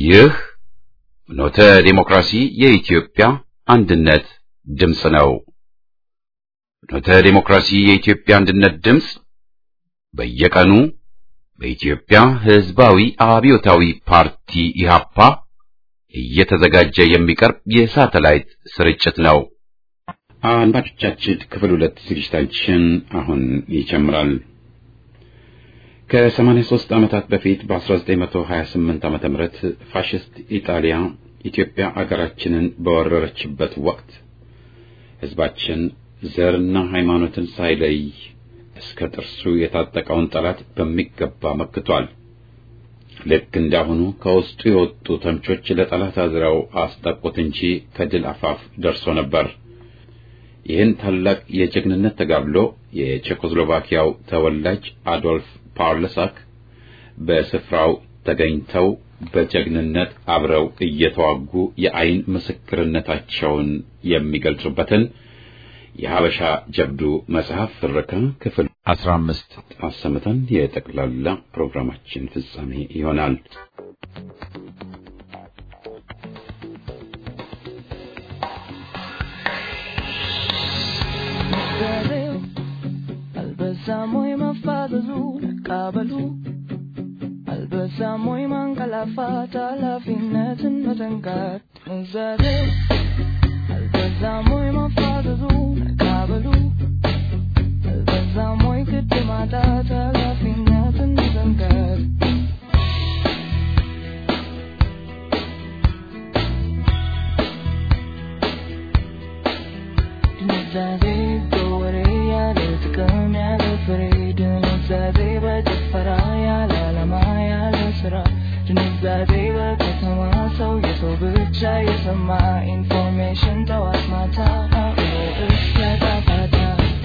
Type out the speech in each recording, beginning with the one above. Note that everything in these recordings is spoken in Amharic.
ይህ ፍኖተ ዲሞክራሲ የኢትዮጵያ አንድነት ድምፅ ነው። ፍኖተ ዲሞክራሲ የኢትዮጵያ አንድነት ድምፅ በየቀኑ በኢትዮጵያ ሕዝባዊ አብዮታዊ ፓርቲ ኢህአፓ እየተዘጋጀ የሚቀርብ የሳተላይት ስርጭት ነው። አድማጮቻችን ክፍል 2 ዝግጅታችን አሁን ይጀምራል። ከ83 ዓመታት በፊት በ1928 ዓመተ ምህረት ፋሺስት ኢጣሊያ ኢትዮጵያ አገራችንን በወረረችበት ወቅት ሕዝባችን ዘርና ሃይማኖትን ሳይለይ እስከ ጥርሱ የታጠቀውን ጠላት በሚገባ መክቷል። ልክ እንዳሁኑ ከውስጡ የወጡ ተምቾች ለጠላት አዝረው አስጠቁት እንጂ ከድል አፋፍ ደርሶ ነበር። ይህን ታላቅ የጀግንነት ተጋድሎ የቼኮስሎቫኪያው ተወላጅ አዶልፍ ፓርለሳክ በስፍራው ተገኝተው በጀግንነት አብረው እየተዋጉ የአይን ምስክርነታቸውን የሚገልጹበትን የሐበሻ ጀብዱ መጽሐፍ ፍረካ ክፍል 15 አሰምተን የጠቅላላ ፕሮግራማችን ፍጻሜ ይሆናል። Albezamoy mafaduzu kabalu Albezamoy mangalafata la finetin matangat Muzade Albezamoy mafaduzu kabalu Albezamoy kitimata la finetin matangat Muzade Dinizade bajfara ya lalama ya lasra Dinizade bakatama so yeso bicha yesama information tawat mata isla tafata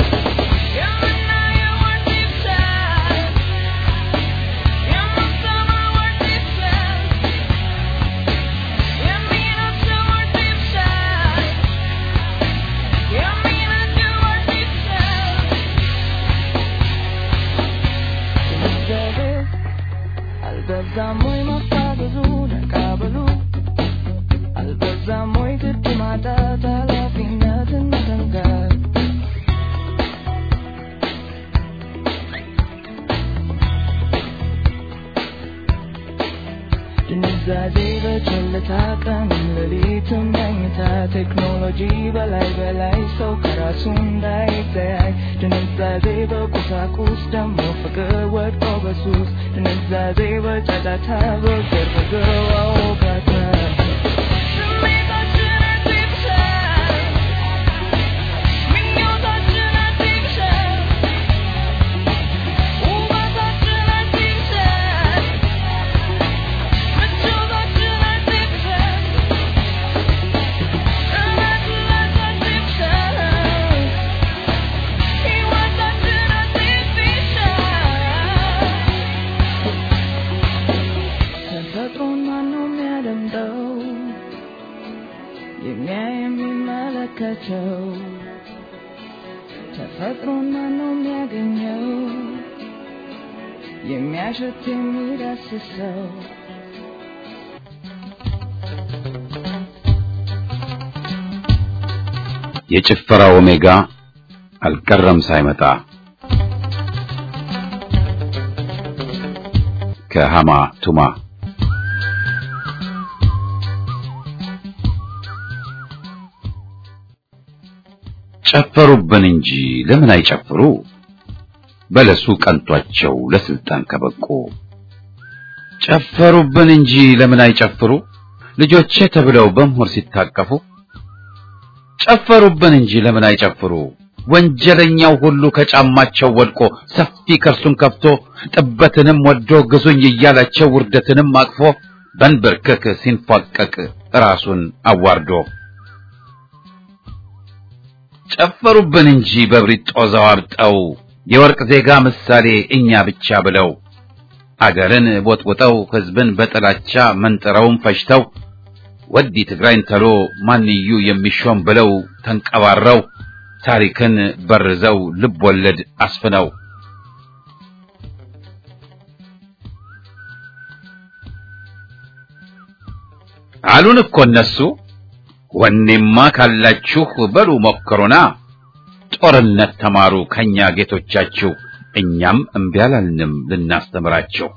Albezamoy mafaduzu kabalu Albezamoy kitimata la finatin matangat Dinizade bachalata kan lalitum daimita technology balay so karasundai tay Dinizade bakusakus damo fagawat obasus Dinizade bachalata bagarfagawa obata ተፈጥሮን ማነው የሚያገኘው የሚያሸት የሚዳስሰው የጭፈራ ኦሜጋ አልቀረም ሳይመጣ ከሃማ ቱማ ጨፈሩብን እንጂ ለምን አይጨፍሩ በለሱ ቀንቷቸው ለስልጣን ከበቁ ጨፈሩብን እንጂ ለምን አይጨፍሩ ልጆቼ ተብለው በመሆር ሲታቀፉ ጨፈሩብን እንጂ ለምን አይጨፍሩ ወንጀለኛው ሁሉ ከጫማቸው ወድቆ ሰፊ ከርሱን ከፍቶ ጥበትንም ወዶ ግዙኝ እያላቸው ውርደትንም አቅፎ በንበርከክ ሲንፏቀቅ ራሱን አዋርዶ ጨፈሩብን እንጂ በብሪት ጦዛው አብጠው የወርቅ ዜጋ ምሳሌ እኛ ብቻ ብለው አገርን ቦጥቦጠው ሕዝብን በጥላቻ መንጥረውም ፈጅተው ወዲ ትግራይን ተሎ ማንዩ የሚሾም ብለው ተንቀባረው ታሪክን በርዘው ልብ ወለድ አስፍነው አሉን እኮ እነሱ ወኔማ ካላችሁ በሉ ሞክሩና ጦርነት ተማሩ ከኛ ጌቶቻችሁ እኛም እምቢ አላልንም ልናስተምራቸው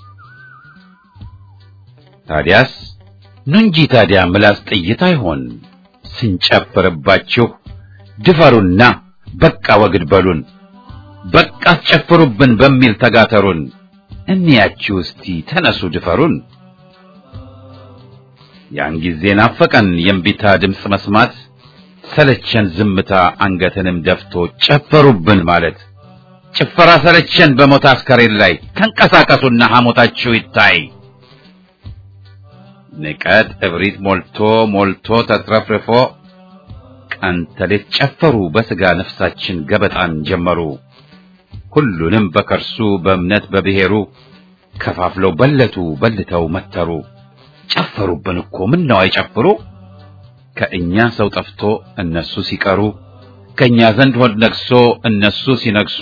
ታዲያስ ኑንጂ ታዲያ ምላስ ጥይት አይሆን ስንጨፍርባችሁ ድፈሩና በቃ ወግድ በሉን በቃ አስጨፍሩብን በሚል ተጋተሩን እንያችሁ እስቲ ተነሱ ድፈሩን ያን ጊዜ ናፈቀን የእምቢታ ድምጽ መስማት ሰለቸን ዝምታ አንገትንም ደፍቶ ጨፈሩብን ማለት ጭፈራ ሰለቸን በሞት አስከሬን ላይ ተንቀሳቀሱና ሐሞታችሁ ይታይ ንቀት እብሪት ሞልቶ ተትረፍርፎ ቀንተሌት ጨፈሩ በስጋ ነፍሳችን ገበጣን ጀመሩ ሁሉንም በከርሱ በእምነት በብሔሩ ከፋፍለው በልተው መተሩ ጨፈሩብን እኮ ምን ነው አይጨፍሩ ከእኛ ሰው ጠፍቶ እነሱ ሲቀሩ ከኛ ዘንድ ሆድ ነግሶ እነሱ ሲነግሱ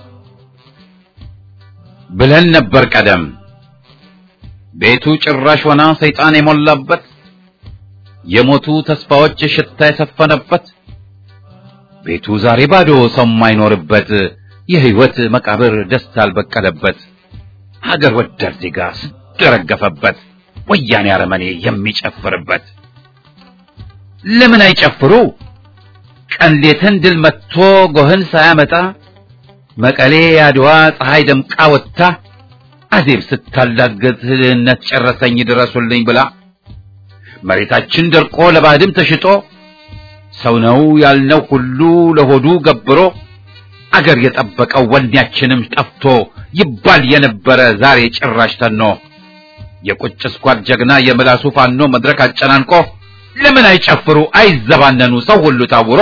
ብለን ነበር ቀደም ቤቱ ጭራሽ ሆና ሰይጣን የሞላበት የሞቱ ተስፋዎች ሽታ የሰፈነበት ቤቱ ዛሬ ባዶ ሰው የማይኖርበት የህይወት መቃብር ደስታ አልበቀለበት ሀገር ወዳድ ዜጋ ስደረገፈበት ወያኔ አረመኔ የሚጨፍርበት ለምን አይጨፍሩ ቀንሌትን ድል መጥቶ ጎህን ሳያመጣ መቀሌ አድዋ ፀሐይ ደምቃ ወጣ አዜብ ስታላገት ህልነት ጨረሰኝ ድረሱልኝ ብላ መሬታችን ደርቆ ለባድም ተሽጦ ሰው ነው ያልነው ሁሉ ለሆዱ ገብሮ አገር የጠበቀው ወኔያችንም ጠፍቶ ይባል የነበረ ዛሬ ጭራሽ ተኖ የቁጭ ስኳር ጀግና የምላሱ ፋኖ መድረክ አጨናንቆ ለምን አይጨፍሩ አይዘባነኑ ሰው ሁሉ ታውሮ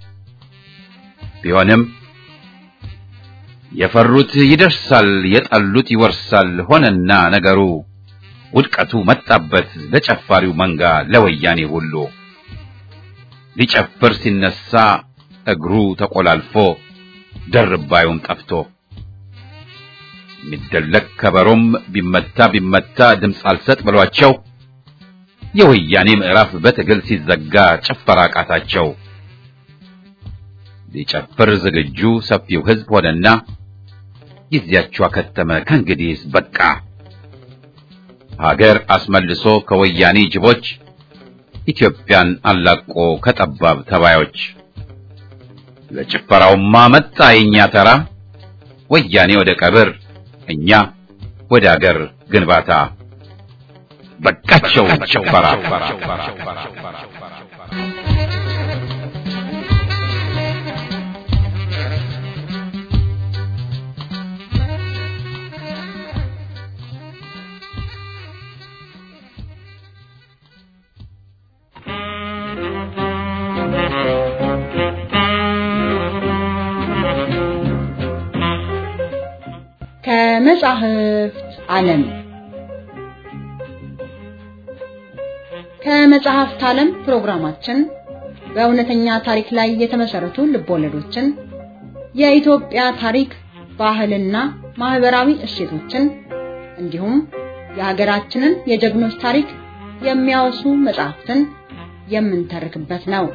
ቢሆንም የፈሩት ይደርሳል የጠሉት ይወርሳል ሆነና ነገሩ ውድቀቱ መጣበት ለጨፋሪው መንጋ ለወያኔ ሁሉ ሊጨፍር ሲነሳ እግሩ ተቆላልፎ ደርባዩም ጠፍቶ ሚደለክ ከበሮም ቢመታ ድምጽ አልሰጥ ብሏቸው የወያኔ ምዕራፍ በትግል ሲዘጋ ጨፈራ ቃታቸው ሊጨፍር ዝግጁ ሰፊው ህዝብ ሆነና ጊዜያቸው ከተመ ከእንግዲህስ በቃ ሀገር አስመልሶ ከወያኔ ጅቦች ኢትዮጵያን አላቆ ከጠባብ ተባዮች ለጭፈራውማ መጣ የኛ ተራ ወያኔ ወደ ቀብር እኛ ወደ ሀገር ግንባታ በቃቸው ጭፈራ ከመጻሕፍት ዓለም ከመጻሕፍት ዓለም ፕሮግራማችን በእውነተኛ ታሪክ ላይ የተመሰረቱ ልቦለዶችን የኢትዮጵያ ታሪክ ባህልና ማህበራዊ እሴቶችን እንዲሁም የሀገራችንን የጀግኖች ታሪክ የሚያወሱ መጻሕፍትን የምንተርክበት ነው።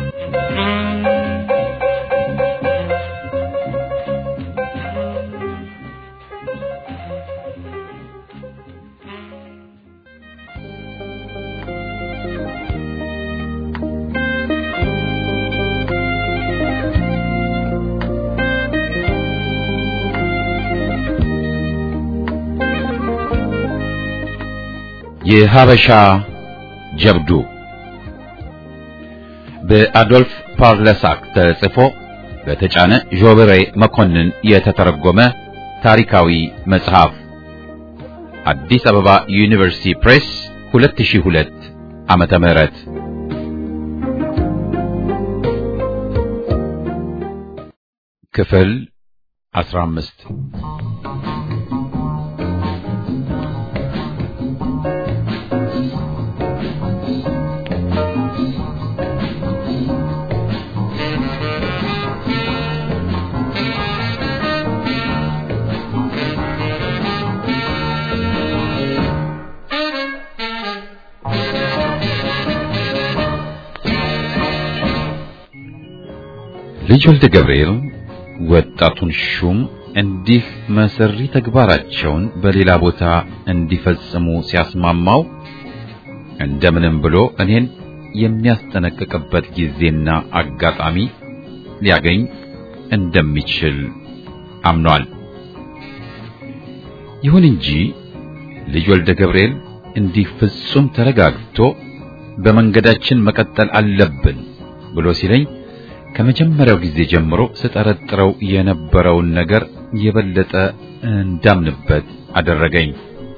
የሀበሻ ጀብዱ በአዶልፍ ፓርለሳክ ተጽፎ በተጫነ ጆብሬ መኮንን የተተረጎመ ታሪካዊ መጽሐፍ አዲስ አበባ ዩኒቨርሲቲ ፕሬስ 2002 ዓመተ ምህረት ክፍል 15 ልጅ ወልደ ገብርኤል ወጣቱን ሹም እንዲህ መሰሪ ተግባራቸውን በሌላ ቦታ እንዲፈጽሙ ሲያስማማው እንደምንም ብሎ እኔን የሚያስጠነቅቅበት ጊዜና አጋጣሚ ሊያገኝ እንደሚችል አምኗል። ይሁን እንጂ ልጅ ወልደ ገብርኤል እንዲህ ፍጹም ተረጋግቶ በመንገዳችን መቀጠል አለብን ብሎ ሲለኝ ከመጀመሪያው ጊዜ ጀምሮ ስጠረጥረው የነበረውን ነገር የበለጠ እንዳምንበት አደረገኝ።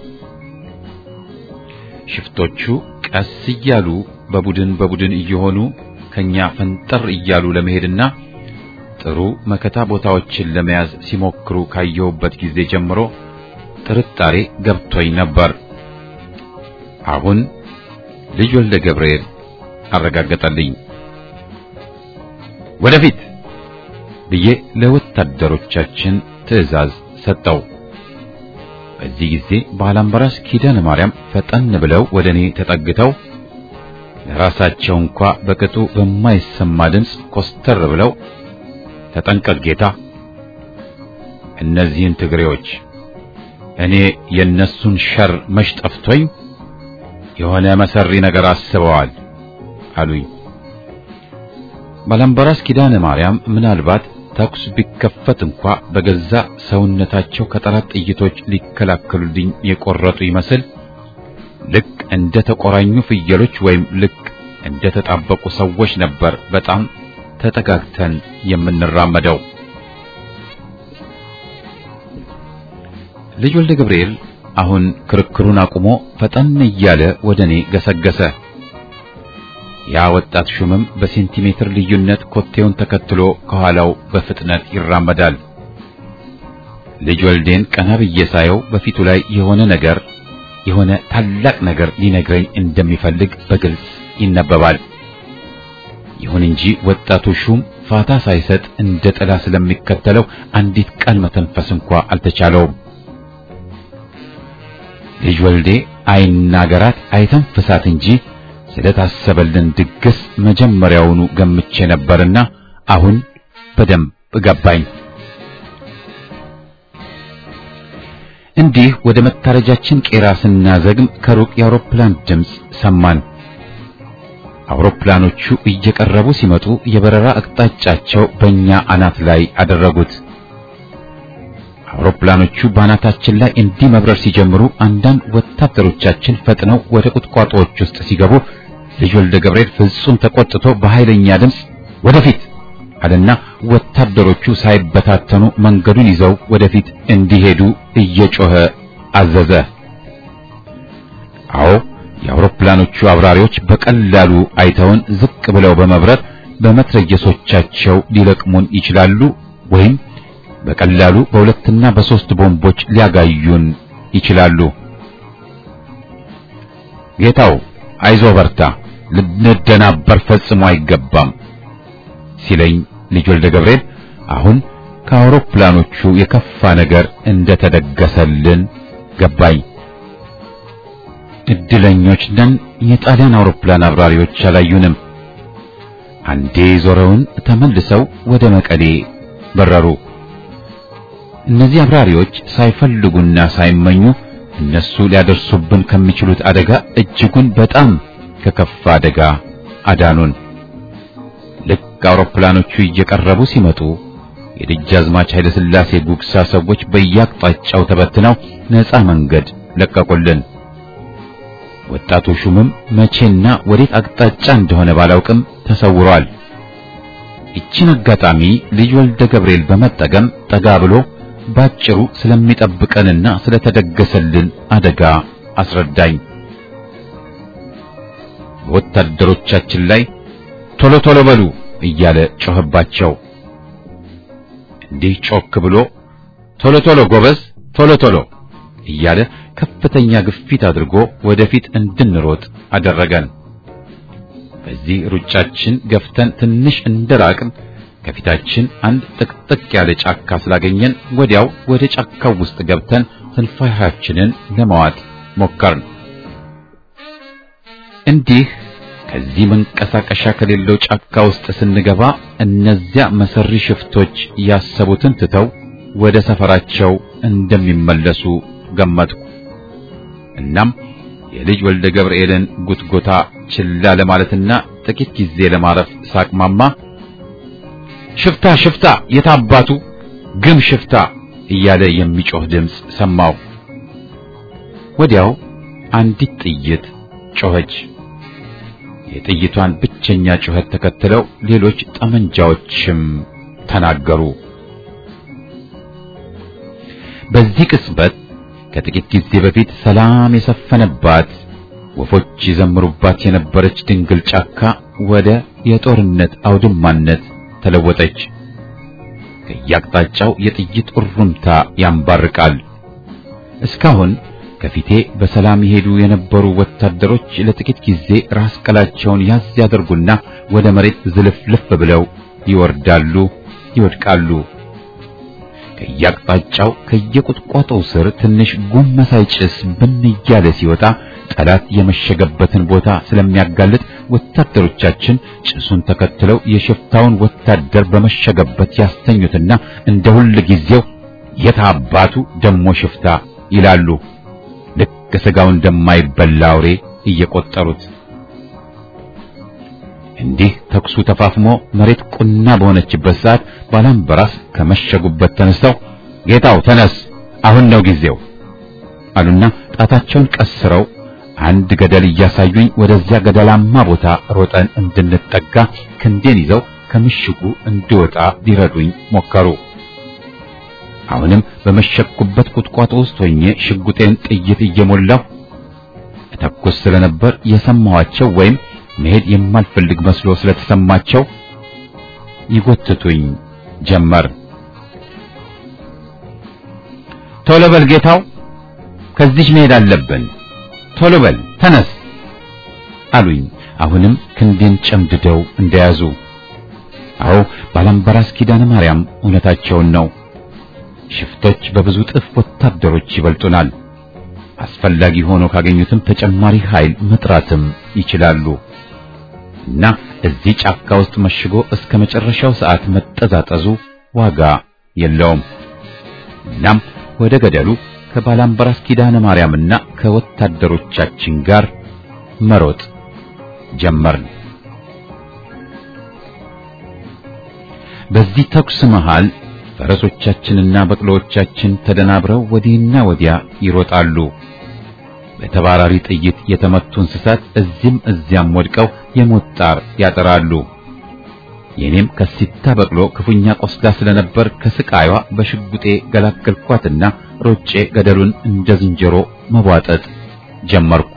ሽፍቶቹ ቀስ እያሉ በቡድን እየሆኑ ከኛ ፈንጠር እያሉ ለመሄድና ጥሩ መከታ ቦታዎችን ለመያዝ ሲሞክሩ ካየሁበት ጊዜ ጀምሮ ጥርጣሬ ገብቶኝ ነበር። አሁን ልጅ ወልደ ገብርኤል አረጋገጠልኝ። ወደፊት ብዬ ለወታደሮቻችን ትዕዛዝ ሰጠው። በዚህ ጊዜ ባላምበራስ ኪዳነ ማርያም ፈጠን ብለው ወደኔ ተጠግተው ለራሳቸው እንኳ በቅጡ በማይሰማ ድምፅ ኮስተር ብለው ተጠንቀቅ ጌታ፣ እነዚህን ትግሬዎች እኔ የነሱን ሸር መሽጠፍቶኝ የሆነ መሰሪ ነገር አስበዋል አሉኝ። ባላምበራስ ኪዳነ ማርያም ምናልባት ተኩስ ቢከፈት እንኳ በገዛ ሰውነታቸው ከጠላት ጥይቶች ሊከላከሉልኝ የቆረጡ ይመስል ልክ እንደ ተቆራኙ ፍየሎች ወይም ልክ እንደ ተጣበቁ ሰዎች ነበር በጣም ተጠጋግተን የምንራመደው። ልጅ ወልደ ገብርኤል አሁን ክርክሩን አቁሞ ፈጠን እያለ ወደኔ ገሰገሰ። ያ ወጣት ሹምም በሴንቲሜትር ልዩነት ኮቴውን ተከትሎ ከኋላው በፍጥነት ይራመዳል። ልጅ ወልዴን ቀና ብዬ ሳየው በፊቱ ላይ የሆነ ታላቅ ነገር ሊነግረኝ እንደሚፈልግ በግልጽ ይነበባል። ይሁን እንጂ ወጣቱ ሹም ፋታ ሳይሰጥ እንደ ጥላ ስለሚከተለው አንዲት ቃል መተንፈስ እንኳ አልተቻለውም። ልጅ ወልዴ አይናገራት አይተንፍሳት እንጂ ስለታሰበልን ድግስ መጀመሪያውኑ ገምቼ ነበርና አሁን በደንብ ገባኝ። እንዲህ ወደ መታረጃችን ቄራ ስናዘግም ከሩቅ የአውሮፕላን ድምፅ ሰማን። አውሮፕላኖቹ እየቀረቡ ሲመጡ የበረራ አቅጣጫቸው በእኛ አናት ላይ አደረጉት። አውሮፕላኖቹ ባናታችን ላይ እንዲህ መብረር ሲጀምሩ አንዳንድ ወታደሮቻችን ፈጥነው ወደ ቁጥቋጦዎች ውስጥ ሲገቡ ልጅ ወልደ ገብርኤል ፍጹም ተቆጥቶ በኃይለኛ ድምፅ ወደፊት አለና ወታደሮቹ ሳይበታተኑ መንገዱን ይዘው ወደፊት እንዲሄዱ እየጮኸ አዘዘ። አዎ የአውሮፕላኖቹ አብራሪዎች በቀላሉ አይተውን ዝቅ ብለው በመብረር በመትረየሶቻቸው ሊለቅሙን ይችላሉ ወይም በቀላሉ በሁለትና በሶስት ቦምቦች ሊያጋዩን ይችላሉ። ጌታው አይዞ በርታ፣ ልንደናበር ፈጽሞ አይገባም ሲለኝ ልጅ ወልደ ገብርኤል አሁን ከአውሮፕላኖቹ የከፋ ነገር እንደተደገሰልን ገባኝ። እድለኞች ነን። የጣሊያን አውሮፕላን አብራሪዎች አላዩንም። አንዴ ዞረውን ተመልሰው ወደ መቀሌ በረሩ። እነዚህ አብራሪዎች ሳይፈልጉና ሳይመኙ እነሱ ሊያደርሱብን ከሚችሉት አደጋ እጅጉን በጣም ከከፋ አደጋ አዳኑን። ልክ አውሮፕላኖቹ እየቀረቡ ሲመጡ የደጃዝማች ኃይለ ሥላሴ ጉግሳ ሰዎች በየአቅጣጫው ተበትነው ነፃ መንገድ ለቀቁልን። ወጣቱ ሹምም መቼና ወዴት አቅጣጫ እንደሆነ ባላውቅም ተሰውሯል። ይህችን አጋጣሚ ልጅ ወልደ ገብርኤል በመጠቀም ጠጋ ብሎ ባጭሩ ስለሚጠብቀንና ስለተደገሰልን አደጋ አስረዳኝ። ወታደሮቻችን ላይ ቶሎ ቶሎ በሉ እያለ ጮህባቸው። እንዲህ ጮክ ብሎ ቶሎ ቶሎ ጎበዝ፣ ቶሎ ቶሎ እያለ ከፍተኛ ግፊት አድርጎ ወደፊት እንድንሮጥ አደረገን። በዚህ ሩጫችን ገፍተን ትንሽ እንደራቅን ከፊታችን አንድ ጥቅጥቅ ያለ ጫካ ስላገኘን ወዲያው ወደ ጫካው ውስጥ ገብተን ትንፋሻችንን ለማዋጥ ሞከርን። እንዲህ ከዚህ መንቀሳቀሻ ከሌለው ጫካ ውስጥ ስንገባ እነዚያ መሰሪ ሽፍቶች ያሰቡትን ትተው ወደ ሰፈራቸው እንደሚመለሱ ገመትኩ። እናም የልጅ ወልደ ገብርኤልን ጉትጎታ ችላ ለማለትና ጥቂት ጊዜ ለማረፍ ሳቅማማ ሽፍታ ሽፍታ የታባቱ ግም ሽፍታ እያለ የሚጮህ ድምፅ ሰማሁ። ወዲያው አንዲት ጥይት ጮኸች። የጥይቷን ብቸኛ ጩኸት ተከትለው ሌሎች ጠመንጃዎችም ተናገሩ። በዚህ ቅጽበት ከጥቂት ጊዜ በፊት ሰላም የሰፈነባት ወፎች ይዘምሩባት የነበረች ድንግል ጫካ ወደ የጦርነት አውድማነት ተለወጠች። ከያቅጣጫው የጥይት እሩምታ ያንባርቃል። እስካሁን ከፊቴ በሰላም ይሄዱ የነበሩ ወታደሮች ለጥቂት ጊዜ ራስ ቀላቸውን ያዝ ያደርጉና ወደ መሬት ዝልፍልፍ ብለው ይወርዳሉ፣ ይወድቃሉ። ከያቅጣጫው ከየቁጥቋጦው ስር ትንሽ ጉም መሳይ ጭስ ብን እያለ ሲወጣ ጠላት የመሸገበትን ቦታ ስለሚያጋልጥ ወታደሮቻችን ጭሱን ተከትለው የሽፍታውን ወታደር በመሸገበት ያስተኙትና እንደ ሁል ጊዜው የታባቱ ደሞ ሽፍታ ይላሉ። ልክ ስጋው እንደማይበላ አውሬ እየቆጠሩት። እንዲህ ተኩሱ ተፋፍሞ መሬት ቁና በሆነችበት ሰዓት ባላምበራስ ከመሸጉበት ተነስተው ጌታው ተነስ፣ አሁን ነው ጊዜው አሉና ጣታቸውን ቀስረው አንድ ገደል እያሳዩኝ ወደዚያ ገደላማ ቦታ ሮጠን እንድንጠጋ ክንዴን ይዘው ከምሽጉ እንድወጣ ሊረዱኝ ሞከሩ። አሁንም በመሸኩበት ቁጥቋጦ ውስጥ ሆኜ ሽጉጤን ጥይት እየሞላሁ ተኩስ ስለነበር የሰማዋቸው ወይም መሄድ የማልፈልግ መስሎ ስለተሰማቸው ይጎትቱኝ ጀመር። ቶሎ በል ጌታው፣ ከዚህ መሄድ አለብን፣ ቶሎ በል ተነስ አሉኝ። አሁንም ክንዴን ጨምድደው እንደያዙ። አዎ ባላምበራስ ኪዳነ ማርያም እውነታቸውን ነው። ሽፍቶች በብዙ ጥፍ ወታደሮች ይበልጡናል። አስፈላጊ ሆኖ ካገኙትም ተጨማሪ ኃይል መጥራትም ይችላሉ እና እዚህ ጫካ ውስጥ መሽጎ እስከ መጨረሻው ሰዓት መጠዛጠዙ ዋጋ የለውም። እናም ወደ ገደሉ ከባላምበራስ ኪዳነ ማርያምና ከወታደሮቻችን ጋር መሮጥ ጀመርን። በዚህ ተኩስ መሃል ፈረሶቻችንና በቅሎዎቻችን ተደናብረው ወዲህና ወዲያ ይሮጣሉ። በተባራሪ ጥይት የተመቱ እንስሳት እዚህም እዚያም ወድቀው የሞት ጣር ያጠራሉ። የኔም ከሲታ በቅሎ ክፉኛ ቆስላ ስለነበር ከስቃይዋ በሽጉጤ ገላገልኳትና ሮጬ ገደሉን እንደ ዝንጀሮ መቧጠጥ ጀመርኩ።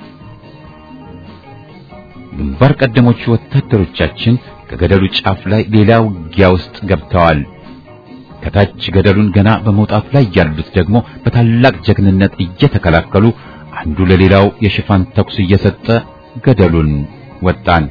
ግንባር ቀደሞቹ ወታደሮቻችን ከገደሉ ጫፍ ላይ ሌላ ውጊያ ውስጥ ገብተዋል። ከታች ገደሉን ገና በመውጣት ላይ ያሉት ደግሞ በታላቅ ጀግንነት እየተከላከሉ አንዱ ለሌላው የሽፋን ተኩስ እየሰጠ ገደሉን ወጣን።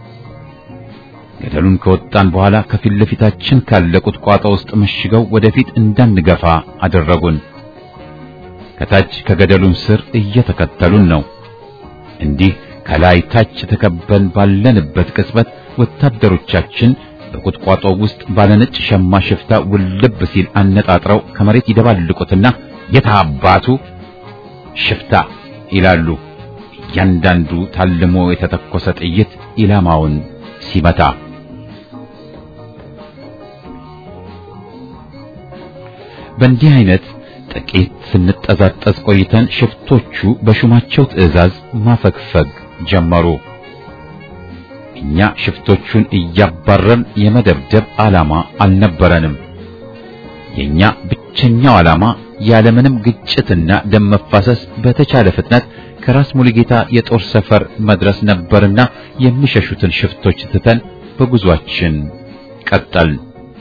ገደሉን ከወጣን በኋላ ከፊት ለፊታችን ካለ ቁጥቋጦ ውስጥ መሽገው ወደፊት እንዳንገፋ አደረጉን። ከታች ከገደሉም ስር እየተከተሉን ነው። እንዲህ ከላይ ታች ተከበን ባለንበት ቅጽበት ወታደሮቻችን በቁጥቋጦ ውስጥ ባለነጭ ሸማ ሽፍታ ውልብ ሲል አነጣጥረው ከመሬት ይደባልቁትና የታባቱ ሽፍታ ይላሉ። እያንዳንዱ ታልሞ የተተኮሰ ጥይት ኢላማውን ሲመታ በእንዲህ አይነት ጥቂት ስንጠዛጠዝ ቆይተን ሽፍቶቹ በሹማቸው ትዕዛዝ ማፈግፈግ ጀመሩ። እኛ ሽፍቶቹን እያባረን የመደብደብ ዓላማ አልነበረንም። የኛ ብቸኛው ዓላማ ያለምንም ግጭትና ደም መፋሰስ በተቻለ ፍጥነት ከራስ ሙሉጌታ የጦር ሰፈር መድረስ ነበርና የሚሸሹትን ሽፍቶች ትተን በጉዟችን ቀጠል።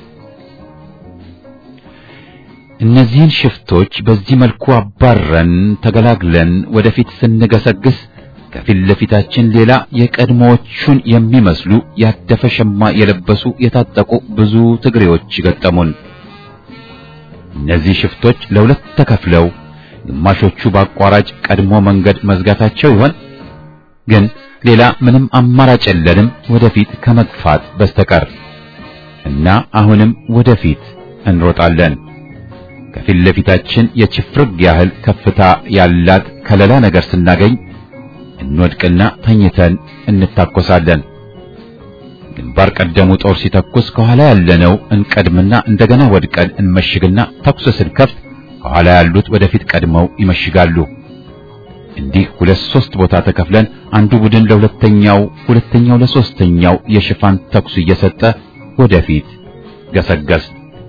እነዚህን ሽፍቶች በዚህ መልኩ አባረን ተገላግለን ወደፊት ስንገሰግስ ከፊት ለፊታችን ሌላ የቀድሞዎቹን የሚመስሉ ያደፈ ሸማ የለበሱ የታጠቁ ብዙ ትግሬዎች ገጠሙን። እነዚህ ሽፍቶች ለሁለት ተከፍለው ግማሾቹ በአቋራጭ ቀድሞ መንገድ መዝጋታቸው ይሆን? ግን ሌላ ምንም አማራጭ የለንም ወደፊት ከመግፋት በስተቀር እና አሁንም ወደፊት እንሮጣለን። ከፊት ለፊታችን የችፍርግ ያህል ከፍታ ያላት ከለላ ነገር ስናገኝ እንወድቅና ተኝተን እንታኮሳለን። ግንባር ቀደሙ ጦር ሲተኩስ ከኋላ ያለነው እንቀድምና እንደገና ወድቀን እንመሽግና ተኩስ ስንከፍት ከኋላ ያሉት ወደፊት ቀድመው ይመሽጋሉ። እንዲህ 2-3 ቦታ ተከፍለን አንዱ ቡድን ለሁለተኛው፣ ሁለተኛው ለሶስተኛው የሽፋን ተኩስ እየሰጠ ወደፊት ገሰገስ።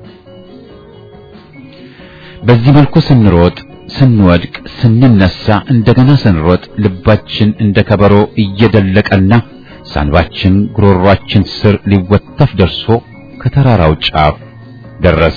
በዚህ መልኩ ስንሮጥ፣ ስንወድቅ፣ ስንነሳ፣ እንደገና ስንሮጥ ልባችን እንደ ከበሮ እየደለቀና ሳንባችን ጉሮሯችን ስር ሊወተፍ ደርሶ ከተራራው ጫፍ ደረስ።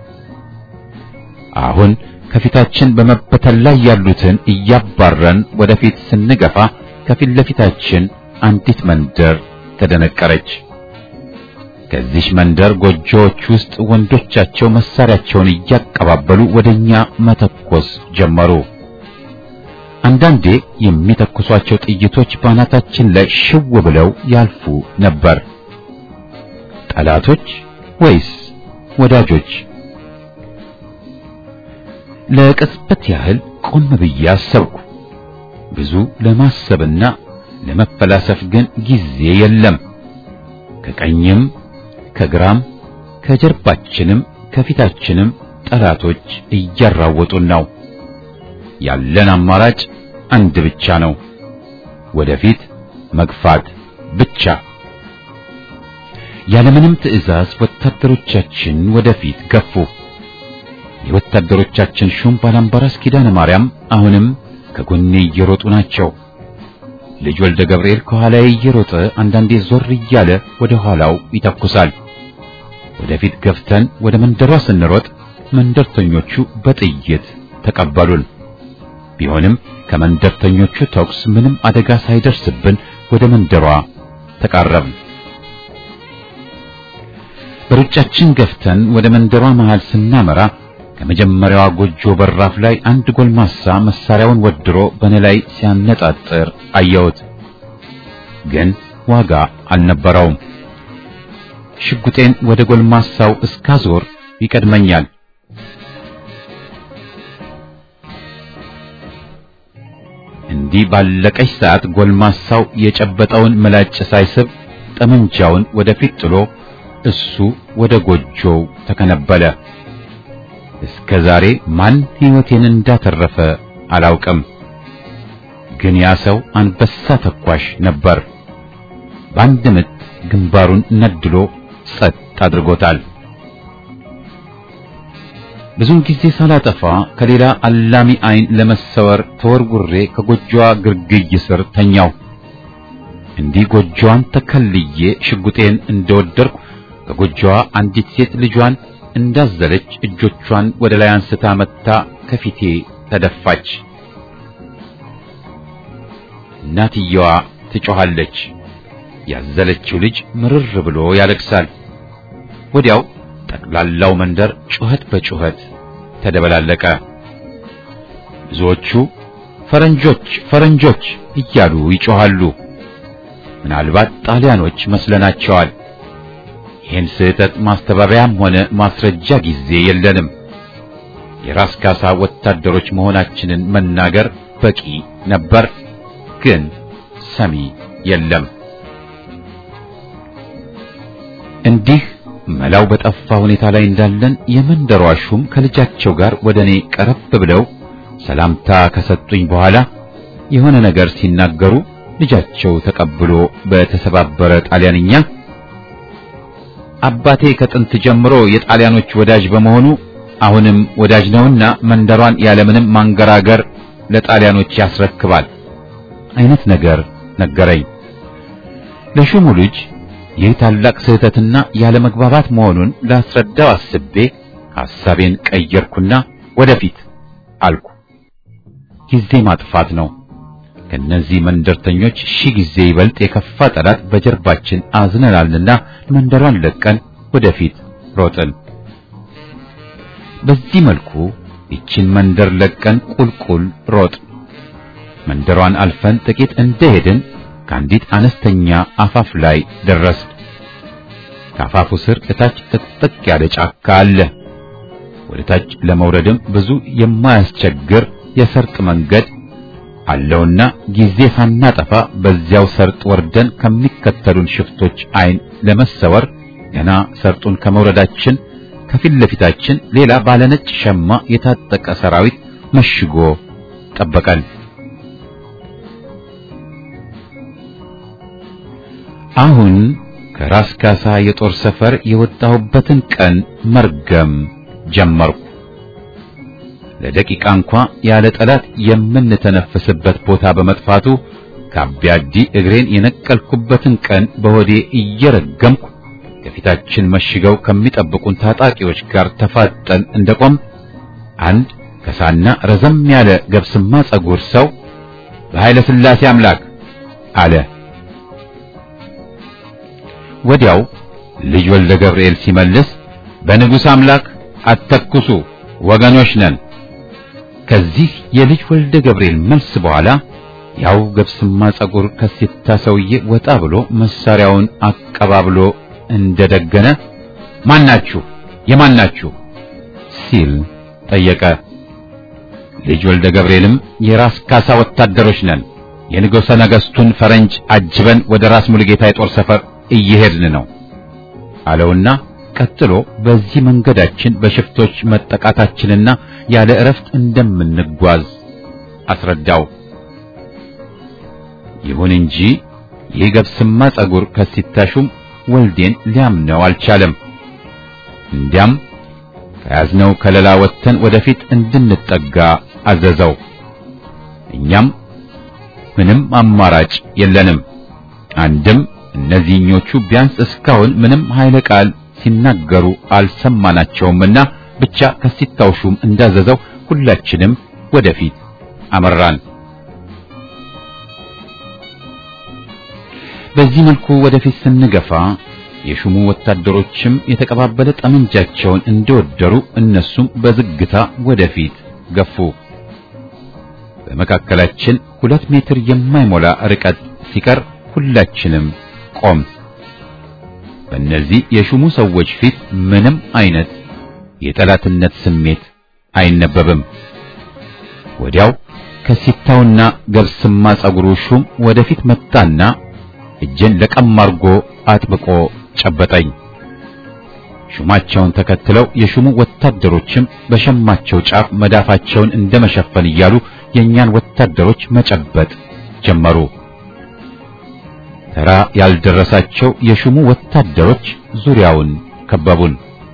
አሁን ከፊታችን በመበተን ላይ ያሉትን እያባረን ወደፊት ስንገፋ ከፊት ለፊታችን አንዲት መንደር ተደነቀረች። ከዚህ መንደር ጎጆዎች ውስጥ ወንዶቻቸው መሳሪያቸውን እያቀባበሉ ወደኛ መተኮስ ጀመሩ። አንዳንዴ የሚተኩሷቸው ጥይቶች ባናታችን ላይ ሽው ብለው ያልፉ ነበር። ጠላቶች ወይስ ወዳጆች? ለቅጽበት ያህል ቆም ብዬ አሰብኩ። ብዙ ለማሰብና ለመፈላሰፍ ግን ጊዜ የለም። ከቀኝም ከግራም ከጀርባችንም ከፊታችንም ጠላቶች እያራወጡን ነው። ያለን አማራጭ አንድ ብቻ ነው፣ ወደፊት መግፋት ብቻ። ያለምንም ትዕዛዝ ወታደሮቻችን ወደፊት ገፉ። የወታደሮቻችን ሹም ባላምባራስ ኪዳነ ማርያም አሁንም ከጎኔ እየሮጡ ናቸው። ልጅ ወልደ ገብርኤል ከኋላዬ እየሮጠ አንዳንዴ ዞር እያለ ወደ ኋላው ይተኩሳል። ወደፊት ገፍተን ወደ መንደሯ ስንሮጥ መንደርተኞቹ በጥይት ተቀበሉን። ቢሆንም ከመንደርተኞቹ ተኩስ ምንም አደጋ ሳይደርስብን ወደ መንደሯ ተቃረብን። በሩጫችን ገፍተን ወደ መንደሯ መሃል ስናመራ ከመጀመሪያዋ ጎጆ በራፍ ላይ አንድ ጎልማሳ መሳሪያውን ወድሮ በኔ ላይ ሲያነጣጥር አየሁት። ግን ዋጋ አልነበረውም። ሽጉጤን ወደ ጎልማሳው እስካዞር ይቀድመኛል። እንዲህ ባለቀች ሰዓት ጎልማሳው የጨበጠውን ምላጭ ሳይስብ ጠመንጃውን ወደፊት ጥሎ እሱ ወደ ጎጆው ተከነበለ። እስከ ዛሬ ማን ሕይወቴን እንዳተረፈ አላውቅም። ግን ያ ሰው አንበሳ ተኳሽ ነበር። በአንድ ምት ግንባሩን ነድሎ ጸጥ አድርጎታል። ብዙም ጊዜ ሳላጠፋ ከሌላ አላሚ አይን ለመሰወር ተወርውሬ ከጎጆዋ ግርግይ ስር ተኛው። እንዲህ ጎጆዋን ተከልዬ ሽጉጤን እንደወደርኩ ከጎጆዋ አንዲት ሴት ልጇን እንዳዘለች እጆቿን ወደ ላይ አንስታ መታ ከፊቴ ተደፋች። እናትየዋ ትጮኻለች። ያዘለችው ልጅ ምርር ብሎ ያለቅሳል። ወዲያው ጠቅላላው መንደር ጩኸት በጩኸት ተደበላለቀ። ብዙዎቹ ፈረንጆች ፈረንጆች እያሉ ይጮኻሉ። ምናልባት ጣሊያኖች መስለናቸዋል። ይህን ስህተት ማስተባበያም ሆነ ማስረጃ ጊዜ የለንም። የራስ ካሳ ወታደሮች መሆናችንን መናገር በቂ ነበር፣ ግን ሰሚ የለም። እንዲህ መላው በጠፋ ሁኔታ ላይ እንዳለን የመንደሯ ሹም ከልጃቸው ጋር ወደኔ ቀረብ ብለው ሰላምታ ከሰጡኝ በኋላ የሆነ ነገር ሲናገሩ ልጃቸው ተቀብሎ በተሰባበረ ጣሊያንኛ አባቴ ከጥንት ጀምሮ የጣሊያኖች ወዳጅ በመሆኑ አሁንም ወዳጅ ነውና መንደሯን ያለምንም ማንገራገር ለጣሊያኖች ያስረክባል አይነት ነገር ነገረኝ። ለሹሙ ልጅ ይህ ታላቅ ስህተትና ያለ መግባባት መሆኑን ላስረዳው አስቤ ሐሳቤን ቀየርኩና ወደፊት አልኩ። ጊዜ ማጥፋት ነው። ከነዚህ መንደርተኞች ሺህ ጊዜ ይበልጥ የከፋ ጠላት በጀርባችን አዝነናልና መንደሯን ለቀን ወደፊት ሮጥን። በዚህ መልኩ ይችን መንደር ለቀን ቁልቁል ሮጥ። መንደሯን አልፈን ጥቂት እንደሄድን ከአንዲት አነስተኛ አፋፍ ላይ ደረስ። ከአፋፉ ስር እታች ጥቅጥቅ ያለ ጫካ አለ። ወደ ታች ለመውረድም ብዙ የማያስቸግር የሰርጥ መንገድ አለውና ጊዜ ሳናጠፋ በዚያው ሰርጥ ወርደን ከሚከተሉን ሽፍቶች አይን ለመሰወር ገና ሰርጡን ከመውረዳችን ከፊት ለፊታችን ሌላ ባለነጭ ሸማ የታጠቀ ሰራዊት መሽጎ ጠበቀን። አሁን ከራስ ካሳ የጦር ሰፈር የወጣሁበትን ቀን መርገም ጀመርኩ። ለደቂቃ እንኳን ያለ ጠላት የምንተነፍስበት ቦታ በመጥፋቱ ከአቢያዲ እግሬን የነቀልኩበትን ቀን በሆዴ እየረገምኩ ከፊታችን መሽገው ከሚጠብቁን ታጣቂዎች ጋር ተፋጠን እንደቆም አንድ ከሳና ረዘም ያለ ገብስማ ጸጉር ሰው በኃይለ ሥላሴ አምላክ አለ። ወዲያው ልጅ ወልደ ገብርኤል ሲመልስ በንጉሥ አምላክ አተኩሱ ወገኖች ነን። ከዚህ የልጅ ወልደ ገብርኤል መልስ በኋላ ያው ገብስማ ጸጉር ከሲታ ሰውዬ ወጣ ብሎ መሳሪያውን አቀባብሎ እንደደገነ ማናችሁ የማናችሁ ሲል ጠየቀ። ልጅ ወልደ ገብርኤልም የራስ ካሳ ወታደሮች ነን፣ የንጉሠ ነገሥቱን ፈረንጅ አጅበን ወደ ራስ ሙሉጌታ የጦር ሰፈር እየሄድን ነው አለውና ቀጥሎ በዚህ መንገዳችን በሽፍቶች መጠቃታችንና ያለ እረፍት እንደምንጓዝ አስረዳው። ይሁን እንጂ የገብስማ ጸጉር ከሲታሹም ወልዴን ሊያምነው አልቻለም። እንዲያም ከያዝነው ከለላ ወጥተን ወደፊት እንድንጠጋ አዘዘው። እኛም ምንም አማራጭ የለንም። አንድም እነዚህኞቹ ቢያንስ እስካሁን ምንም ኃይለ ቃል ሲናገሩ አልሰማናቸውምና ብቻ ከሲታውሹም እንዳዘዘው ሁላችንም ወደፊት አመራን። በዚህ መልኩ ወደፊት ስንገፋ የሹሙ ወታደሮችም የተቀባበለ ጠመንጃቸውን እንደወደሩ እነሱም በዝግታ ወደፊት ገፉ። በመካከላችን 2 ሜትር የማይሞላ ርቀት ሲቀር ሁላችንም ቆም። በእነዚህ የሹሙ ሰዎች ፊት ምንም አይነት የጠላትነት ስሜት አይነበብም። ወዲያው ከሲታውና ገብስማ ጸጉሩ ሹም ወደፊት መጣና እጄን ለቀም አርጎ አጥብቆ ጨበጠኝ። ሹማቸውን ተከትለው የሹሙ ወታደሮችም በሸማቸው ጫፍ መዳፋቸውን እንደመሸፈን እያሉ የኛን ወታደሮች መጨበጥ ጀመሩ። ተራ ያልደረሳቸው የሹሙ ወታደሮች ዙሪያውን ከበቡን።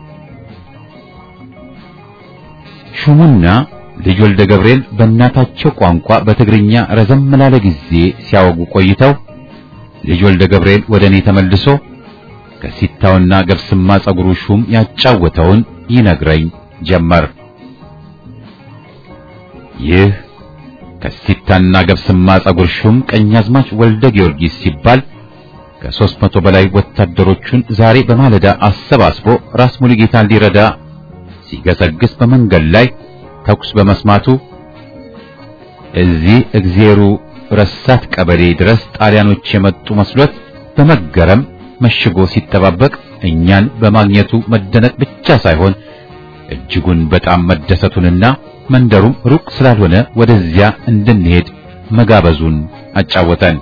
ሹሙና ልጅ ወልደ ገብርኤል በእናታቸው ቋንቋ በትግርኛ ረዘም ላለ ጊዜ ሲያወጉ ቆይተው ልጅ ወልደ ገብርኤል ወደኔ ተመልሶ ከሲታውና ገብስማ ጸጉሩ ሹም ያጫወተውን ይነግረኝ ጀመር። ይህ ከሲታና ገብስማ ጸጉር ሹም ቀኛዝማች ወልደ ጊዮርጊስ ሲባል ከ300 በላይ ወታደሮቹን ዛሬ በማለዳ አሰባስቦ ራስ ሙሉጌታን ሊረዳ ሲገሰግስ በመንገድ ላይ ተኩስ በመስማቱ እዚህ እግዚአብሔሩ ረሳት ቀበሌ ድረስ ጣሊያኖች የመጡ መስሎት በመገረም መሽጎ ሲተባበቅ እኛን በማግኘቱ መደነቅ ብቻ ሳይሆን እጅጉን በጣም መደሰቱንና መንደሩም ሩቅ ስላልሆነ ወደዚያ እንድንሄድ መጋበዙን አጫወተን።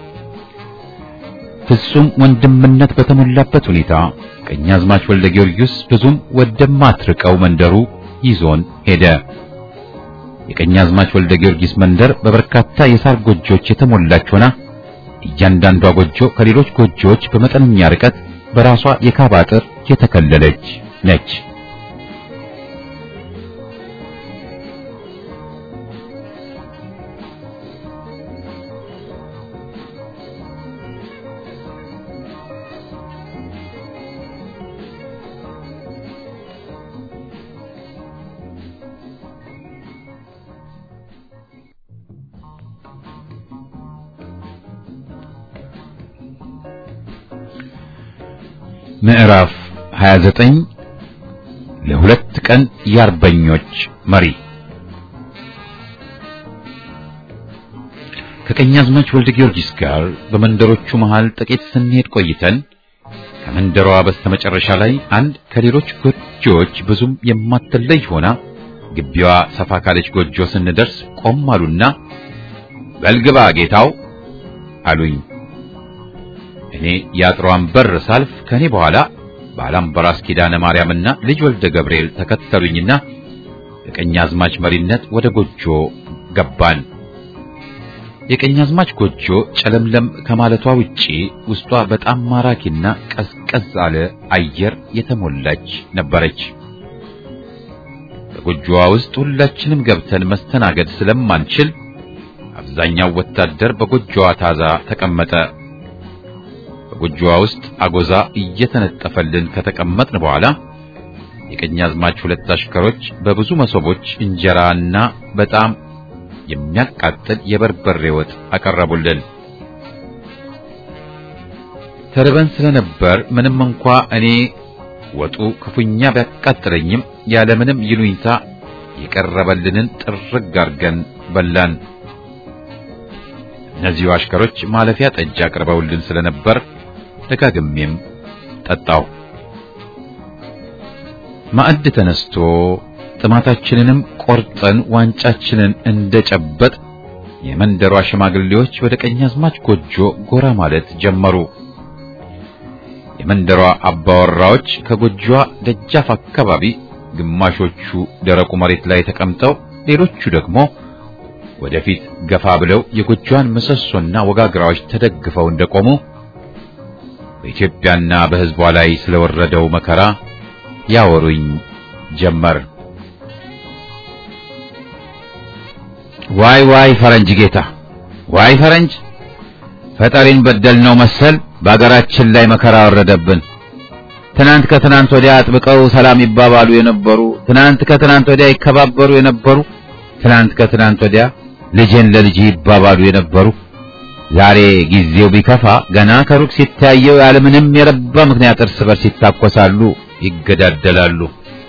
ፍጹም ወንድምነት በተሞላበት ሁኔታ ቀኛዝማች ወልደ ጊዮርጊስ ብዙም ወደማትርቀው መንደሩ ይዞን ሄደ። የቀኛዝማች ወልደ ጊዮርጊስ መንደር በበርካታ የሳር ጎጆዎች የተሞላች ሆና እያንዳንዷ ጎጆ ከሌሎች ጎጆዎች በመጠነኛ ርቀት በራሷ የካባ አጥር የተከለለች ነች። ምዕራፍ 29 ለሁለት ቀን የአርበኞች መሪ። ከቀኛዝማች ወልደ ጊዮርጊስ ጋር በመንደሮቹ መሃል ጥቂት ስንሄድ ቆይተን ከመንደሯ በስተመጨረሻ ላይ አንድ ከሌሎች ጎጆዎች ብዙም የማትለይ ሆና ግቢዋ ሰፋ ካለች ጎጆ ስንደርስ ቆም አሉና በልግባ ጌታው አሉኝ። እኔ ያጥሯን በር ሳልፍ ከኔ በኋላ ባላምበራስ ኪዳነ ማርያምና ልጅ ወልደ ገብርኤል ተከተሉኝና የቀኛዝማች መሪነት ወደ ጎጆ ገባን። የቀኛዝማች ጎጆ ጨለምለም ከማለቷ ውጪ ውስጧ በጣም ማራኪና ቀዝቀዝ ያለ አየር የተሞላች ነበረች። በጎጆዋ ውስጥ ሁላችንም ገብተን መስተናገድ ስለማንችል አብዛኛው ወታደር በጎጆዋ ታዛ ተቀመጠ። በጎጆዋ ውስጥ አጎዛ እየተነጠፈልን ከተቀመጥን በኋላ የቀኛዝማች ሁለት አሽከሮች በብዙ መሶቦች እንጀራና በጣም የሚያቃጥል የበርበሬ ወጥ አቀረቡልን። ተርበን ስለነበር ምንም እንኳ እኔ ወጡ ክፉኛ ቢያቃጥለኝም ያለምንም ይሉኝታ የቀረበልንን ጥርግ አርገን በላን። እነዚሁ አሽከሮች ማለፊያ ጠጅ አቅርበውልን ስለነበር ደጋግሜም ጠጣው። ማዕድ ተነስቶ ጥማታችንንም ቆርጠን ዋንጫችንን እንደጨበጥ የመንደሯ ሽማግሌዎች ወደ ቀኛዝማች ጎጆ ጎራ ማለት ጀመሩ። የመንደሯ አባወራዎች ከጎጆዋ ደጃፍ አካባቢ ግማሾቹ ደረቁ መሬት ላይ ተቀምጠው ሌሎቹ ደግሞ ወደፊት ገፋ ብለው የጎጆዋን ምሰሶና ወጋግራዎች ተደግፈው እንደቆሙ በኢትዮጵያና በሕዝቧ ላይ ስለወረደው መከራ ያወሩኝ ጀመር። ዋይ ዋይ ፈረንጅ ጌታ፣ ዋይ ፈረንጅ ፈጣሪን በደልነው መሰል በአገራችን ላይ መከራ ወረደብን። ትናንት ከትናንት ወዲያ አጥብቀው ሰላም ይባባሉ የነበሩ፣ ትናንት ከትናንት ወዲያ ይከባበሩ የነበሩ፣ ትናንት ከትናንት ወዲያ ልጅን ለልጅ ይባባሉ የነበሩ ዛሬ ጊዜው ቢከፋ ገና ከሩቅ ሲታየው ያለምንም የረባ ምክንያት እርስ በርስ ይታኮሳሉ፣ ይገዳደላሉ።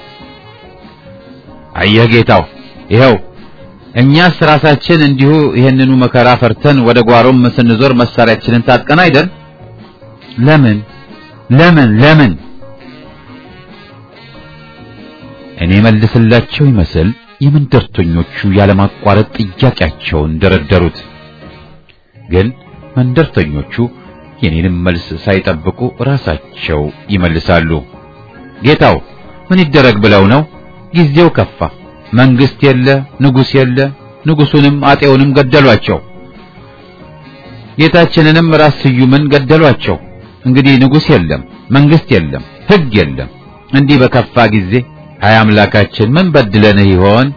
አየህ ጌታው፣ ይኸው እኛስ ራሳችን እንዲሁ ይሄንኑ መከራ ፈርተን ወደ ጓሮም ስንዞር መሳሪያችንን ታጥቀን አይደል? ለምን ለምን ለምን? እኔ መልስላቸው ይመስል የመንደርተኞቹ ያለማቋረጥ ጥያቄያቸውን ደረደሩት። ግን መንደርተኞቹ የኔንም መልስ ሳይጠብቁ ራሳቸው ይመልሳሉ። ጌታው ምን ይደረግ ብለው ነው? ጊዜው ከፋ፣ መንግስት የለ፣ ንጉስ የለ፣ ንጉሱንም አጤውንም ገደሏቸው። ጌታችንንም ራስ ስዩምን ገደሏቸው። እንግዲህ ንጉስ የለም፣ መንግስት የለም፣ ሕግ የለም። እንዲህ በከፋ ጊዜ አይ አምላካችን ምን በድለን ይሆን?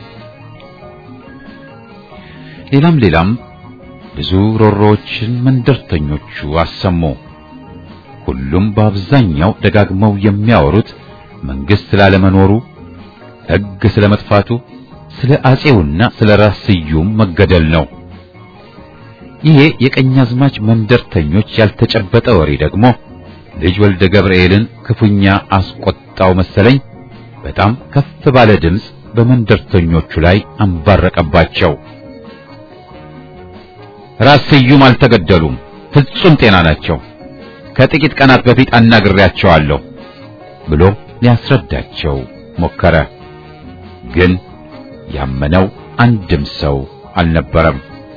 ሌላም ብዙ ሮሮዎችን መንደርተኞቹ አሰሙ። ሁሉም በአብዛኛው ደጋግመው የሚያወሩት መንግስት ስላለመኖሩ፣ ሕግ ስለመጥፋቱ፣ ስለ አጼውና ስለ ራስ ስዩም መገደል ነው። ይሄ የቀኛዝማች መንደርተኞች ያልተጨበጠ ወሬ ደግሞ ልጅ ወልደ ገብርኤልን ክፉኛ አስቆጣው መሰለኝ። በጣም ከፍ ባለ ድምፅ በመንደርተኞቹ ላይ አንባረቀባቸው። ራስ ስዩም አልተገደሉም፣ ፍጹም ጤና ናቸው። ከጥቂት ቀናት በፊት አናግሬያቸዋለሁ ብሎ ሊያስረዳቸው ሞከረ። ግን ያመነው አንድም ሰው አልነበረም።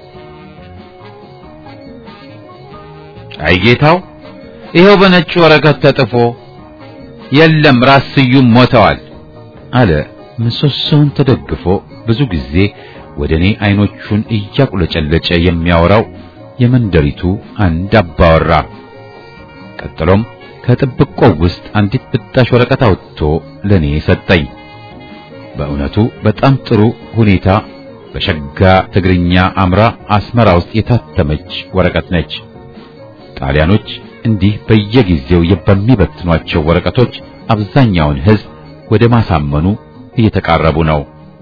አይ ጌታው፣ ይሄው በነጭ ወረቀት ተጥፎ የለም ራስ ስዩም ሞተዋል አለ ምሰሶውን ተደግፎ ብዙ ጊዜ ወደኔ አይኖቹን እያቁለጨለጨ የሚያወራው የመንደሪቱ አንድ አባወራ። ቀጥሎም ከጥብቆው ውስጥ አንዲት ብጣሽ ወረቀት አውጥቶ ለኔ ሰጠኝ። በእውነቱ በጣም ጥሩ ሁኔታ በሸጋ ትግርኛ አምራ አስመራ ውስጥ የታተመች ወረቀት ነች። ጣሊያኖች እንዲህ በየጊዜው በሚበትኗቸው ወረቀቶች አብዛኛውን ሕዝብ ወደ ማሳመኑ እየተቃረቡ ነው።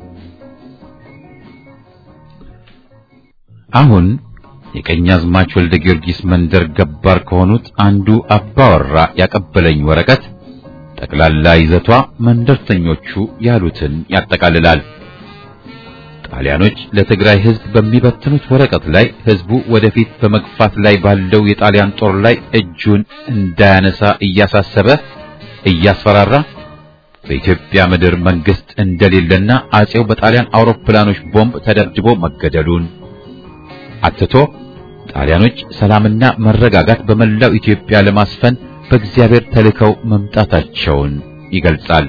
አሁን የቀኛዝማች ወልደ ጊዮርጊስ መንደር ገባር ከሆኑት አንዱ አባወራ ያቀበለኝ ወረቀት ጠቅላላ ይዘቷ መንደርተኞቹ ያሉትን ያጠቃልላል። ጣሊያኖች ለትግራይ ህዝብ በሚበትኑት ወረቀት ላይ ህዝቡ ወደፊት በመግፋት ላይ ባለው የጣሊያን ጦር ላይ እጁን እንዳያነሳ እያሳሰበ እያስፈራራ በኢትዮጵያ ምድር መንግስት እንደሌለና አጼው በጣሊያን አውሮፕላኖች ቦምብ ተደብድቦ መገደሉን አትቶ ጣሊያኖች ሰላምና መረጋጋት በመላው ኢትዮጵያ ለማስፈን በእግዚአብሔር ተልከው መምጣታቸውን ይገልጻል።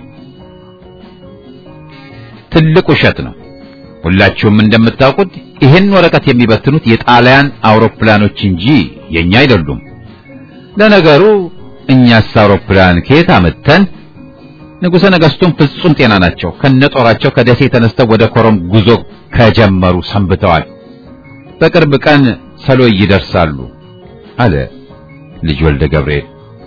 ትልቅ ውሸት ነው። ሁላችሁም እንደምታውቁት ይህን ወረቀት የሚበትኑት የጣሊያን አውሮፕላኖች እንጂ የኛ አይደሉም። ለነገሩ እኛስ አውሮፕላን ከየት አመተን? ንጉሠ ነገሥቱም ፍጹም ጤና ናቸው። ከነጦራቸው ከደሴ ተነስተው ወደ ኮረም ጉዞ ከጀመሩ ሰንብተዋል። በቅርብ ቀን ሰሎይ ይደርሳሉ አለ ልጅ ወልደ ገብርኤል።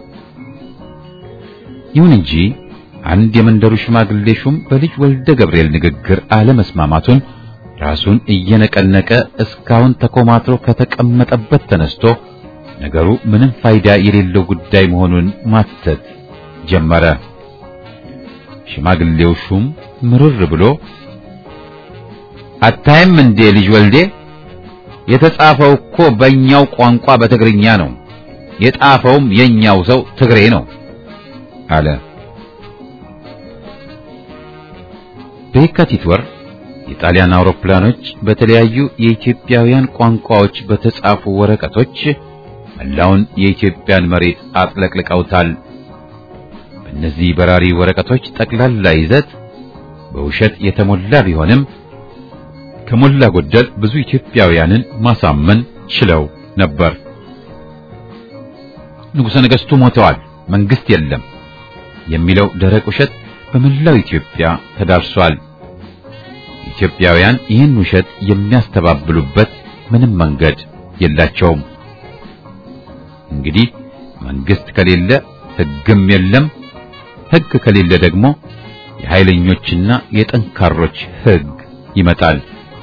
ይሁን እንጂ አንድ የመንደሩ ሽማግሌ ሹም በልጅ ወልደ ገብርኤል ንግግር አለመስማማቱን ራሱን እየነቀነቀ እስካሁን ተኮማትሮ ከተቀመጠበት ተነስቶ ነገሩ ምንም ፋይዳ የሌለው ጉዳይ መሆኑን ማተት ጀመረ። ሽማግሌው ሹም ምርር ብሎ አታይም እንዴ ልጅ ወልዴ? የተጻፈው እኮ በእኛው ቋንቋ በትግርኛ ነው። የጻፈውም የኛው ሰው ትግሬ ነው አለ። በየካቲት ወር የጣሊያን አውሮፕላኖች በተለያዩ የኢትዮጵያውያን ቋንቋዎች በተጻፉ ወረቀቶች መላውን የኢትዮጵያን መሬት አጥለቅልቀውታል። በእነዚህ በራሪ ወረቀቶች ጠቅላላ ይዘት በውሸት የተሞላ ቢሆንም ከሞላ ጎደል ብዙ ኢትዮጵያውያንን ማሳመን ችለው ነበር። ንጉሠ ነገሥቱ ሞተዋል፣ መንግስት የለም የሚለው ደረቅ ውሸት በመላው ኢትዮጵያ ተዳርሷል። ኢትዮጵያውያን ይህን ውሸት የሚያስተባብሉበት ምንም መንገድ የላቸውም። እንግዲህ መንግስት ከሌለ ሕግም የለም፣ ሕግ ከሌለ ደግሞ የኃይለኞችና የጠንካሮች ሕግ ይመጣል።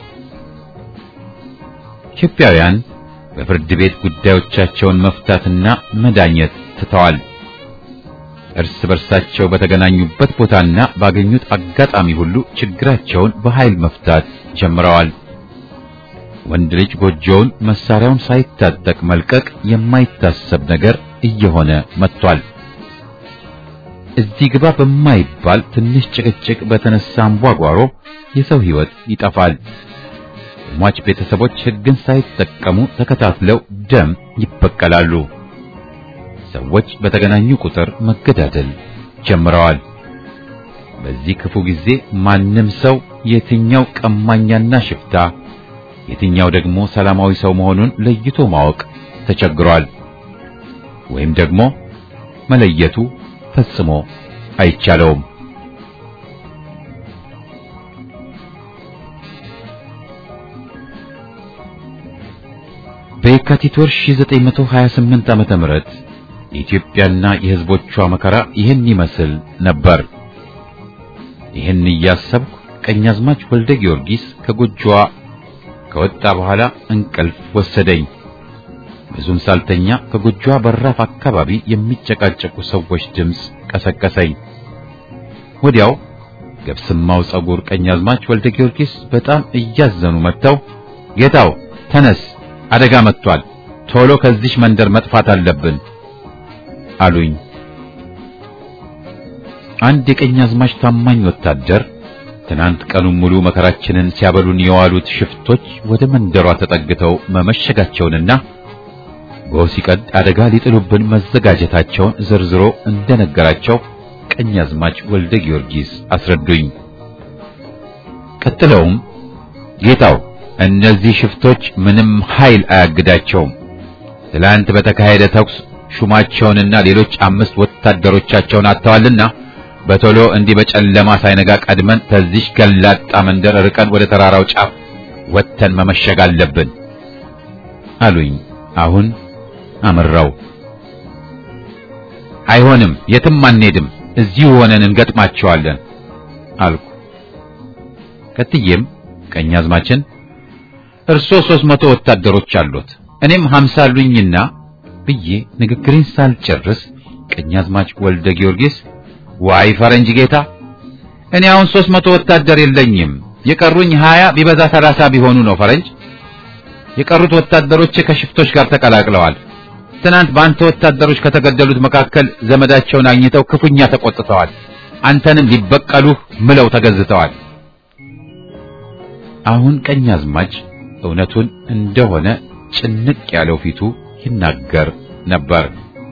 ኢትዮጵያውያን በፍርድ ቤት ጉዳዮቻቸውን መፍታትና መዳኘት ትተዋል። እርስ በርሳቸው በተገናኙበት ቦታና ባገኙት አጋጣሚ ሁሉ ችግራቸውን በኃይል መፍታት ጀምረዋል። ወንድ ልጅ ጎጆውን መሳሪያውን ሳይታጠቅ መልቀቅ የማይታሰብ ነገር እየሆነ መጥቷል። እዚህ ግባ በማይባል ትንሽ ጭቅጭቅ በተነሳ አንቧጓሮ የሰው ሕይወት ይጠፋል። የሟች ቤተሰቦች ሕግን ሳይጠቀሙ ተከታትለው ደም ይበቀላሉ። ሰዎች በተገናኙ ቁጥር መገዳደል ጀምረዋል። በዚህ ክፉ ጊዜ ማንም ሰው የትኛው ቀማኛና ሽፍታ የትኛው ደግሞ ሰላማዊ ሰው መሆኑን ለይቶ ማወቅ ተቸግሯል። ወይም ደግሞ መለየቱ ፈጽሞ አይቻለውም። በየካቲት ወር 1928 ዓመተ ምህረት የኢትዮጵያና የሕዝቦቿ መከራ ይህን ይመስል ነበር። ይህን እያሰብኩ ቀኛዝማች ወልደ ጊዮርጊስ ከጎጆዋ ከወጣ በኋላ እንቅልፍ ወሰደኝ። ብዙም ሳልተኛ ከጎጆዋ በራፍ አካባቢ የሚጨቃጨቁ ሰዎች ድምፅ ቀሰቀሰኝ። ወዲያው ገብስማው ጸጉር ቀኛዝማች ወልደ ጊዮርጊስ በጣም እያዘኑ መጥተው ጌታው ተነስ፣ አደጋ መጥቷል፣ ቶሎ ከዚህ መንደር መጥፋት አለብን አሉኝ። አንድ የቀኛዝማች ታማኝ ወታደር ትናንት ቀኑን ሙሉ መከራችንን ሲያበሉን የዋሉት ሽፍቶች ወደ መንደሯ ተጠግተው መመሸጋቸውንና በወሲቀድ አደጋ ሊጥሉብን መዘጋጀታቸውን ዝርዝሮ እንደነገራቸው ቀኛዝማች ወልደ ጊዮርጊስ አስረዱኝ። ቀጥለውም ጌታው እነዚህ ሽፍቶች ምንም ኃይል አያግዳቸውም። ትላንት በተካሄደ ተኩስ ሹማቸውንና ሌሎች 5 ወታደሮቻቸውን አጥተዋልና በቶሎ እንዲህ በጨለማ ሳይነጋ ቀድመን ከዚህ ገላጣ መንደር ርቀን ወደ ተራራው ጫፍ ወጥተን መመሸግ አለብን አሉኝ። አሁን አመራው። አይሆንም፣ የትም አንሄድም፣ እዚሁ ሆነን እንገጥማቸዋለን አልኩ። ቀጥዬም ቀኛዝማችን እርሶ 300 ወታደሮች አሉት፣ እኔም 50 አሉኝና ብዬ ንግግሬን ሳልጨርስ ቀኛዝማች ወልደ ጊዮርጊስ ዋይ ፈረንጅ ጌታ፣ እኔ አሁን 300 ወታደር የለኝም፣ የቀሩኝ 20 ቢበዛ 30 ቢሆኑ ነው ፈረንጅ። የቀሩት ወታደሮች ከሽፍቶች ጋር ተቀላቅለዋል። ትናንት በአንተ ወታደሮች ከተገደሉት መካከል ዘመዳቸውን አግኝተው ክፉኛ ተቆጥተዋል። አንተንም ሊበቀሉህ ምለው ተገዝተዋል። አሁን ቀኛዝማች እውነቱን እንደሆነ ጭንቅ ያለው ፊቱ ይናገር ነበር።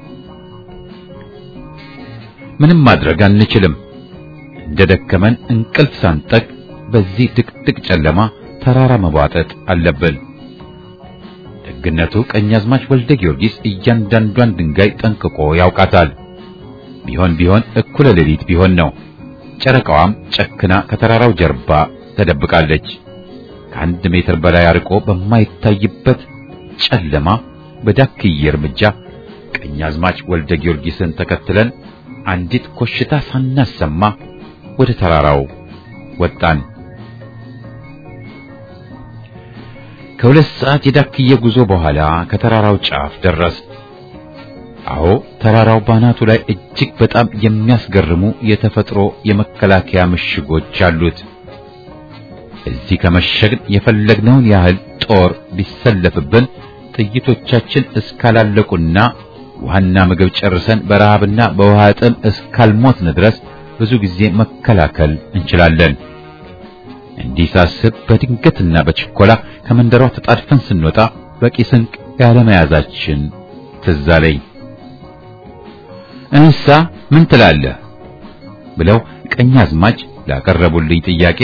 ምንም ማድረግ አንችልም። እንደደከመን እንቅልፍ ሳንጠቅ በዚህ ድቅድቅ ጨለማ ተራራ መቧጠጥ አለብን። ደግነቱ ቀኛዝማች ወልደ ጊዮርጊስ እያንዳንዷን ድንጋይ ጠንቅቆ ያውቃታል። ቢሆን እኩለ ሌሊት ቢሆን ነው። ጨረቃዋም ጨክና ከተራራው ጀርባ ተደብቃለች። ከ1 ሜትር በላይ አርቆ በማይታይበት ጨለማ በዳክዬ እርምጃ ቀኛዝማች ወልደ ጊዮርጊስን ተከትለን አንዲት ኮሽታ ሳናሰማ ወደ ተራራው ወጣን። ከ2 ሰዓት የዳክዬ ጉዞ በኋላ ከተራራው ጫፍ ደረስ። አዎ ተራራው ባናቱ ላይ እጅግ በጣም የሚያስገርሙ የተፈጥሮ የመከላከያ ምሽጎች አሉት። እዚህ ከመሸግን የፈለግነውን ያህል ጦር ቢሰለፍብን ጥይቶቻችን እስካላለቁና ውሃና ምግብ ጨርሰን በረሃብና በውሃ ጥም እስካልሞትን ድረስ ብዙ ጊዜ መከላከል እንችላለን። እንዲህ ሳስብ በድንገትና በችኮላ ከመንደሯ ተጣድፈን ስንወጣ በቂ ስንቅ ያለመያዛችን ትዝ አለኝ። እንሳ ምን ትላለህ ብለው ቀኛዝማች ላቀረቡልኝ ጥያቄ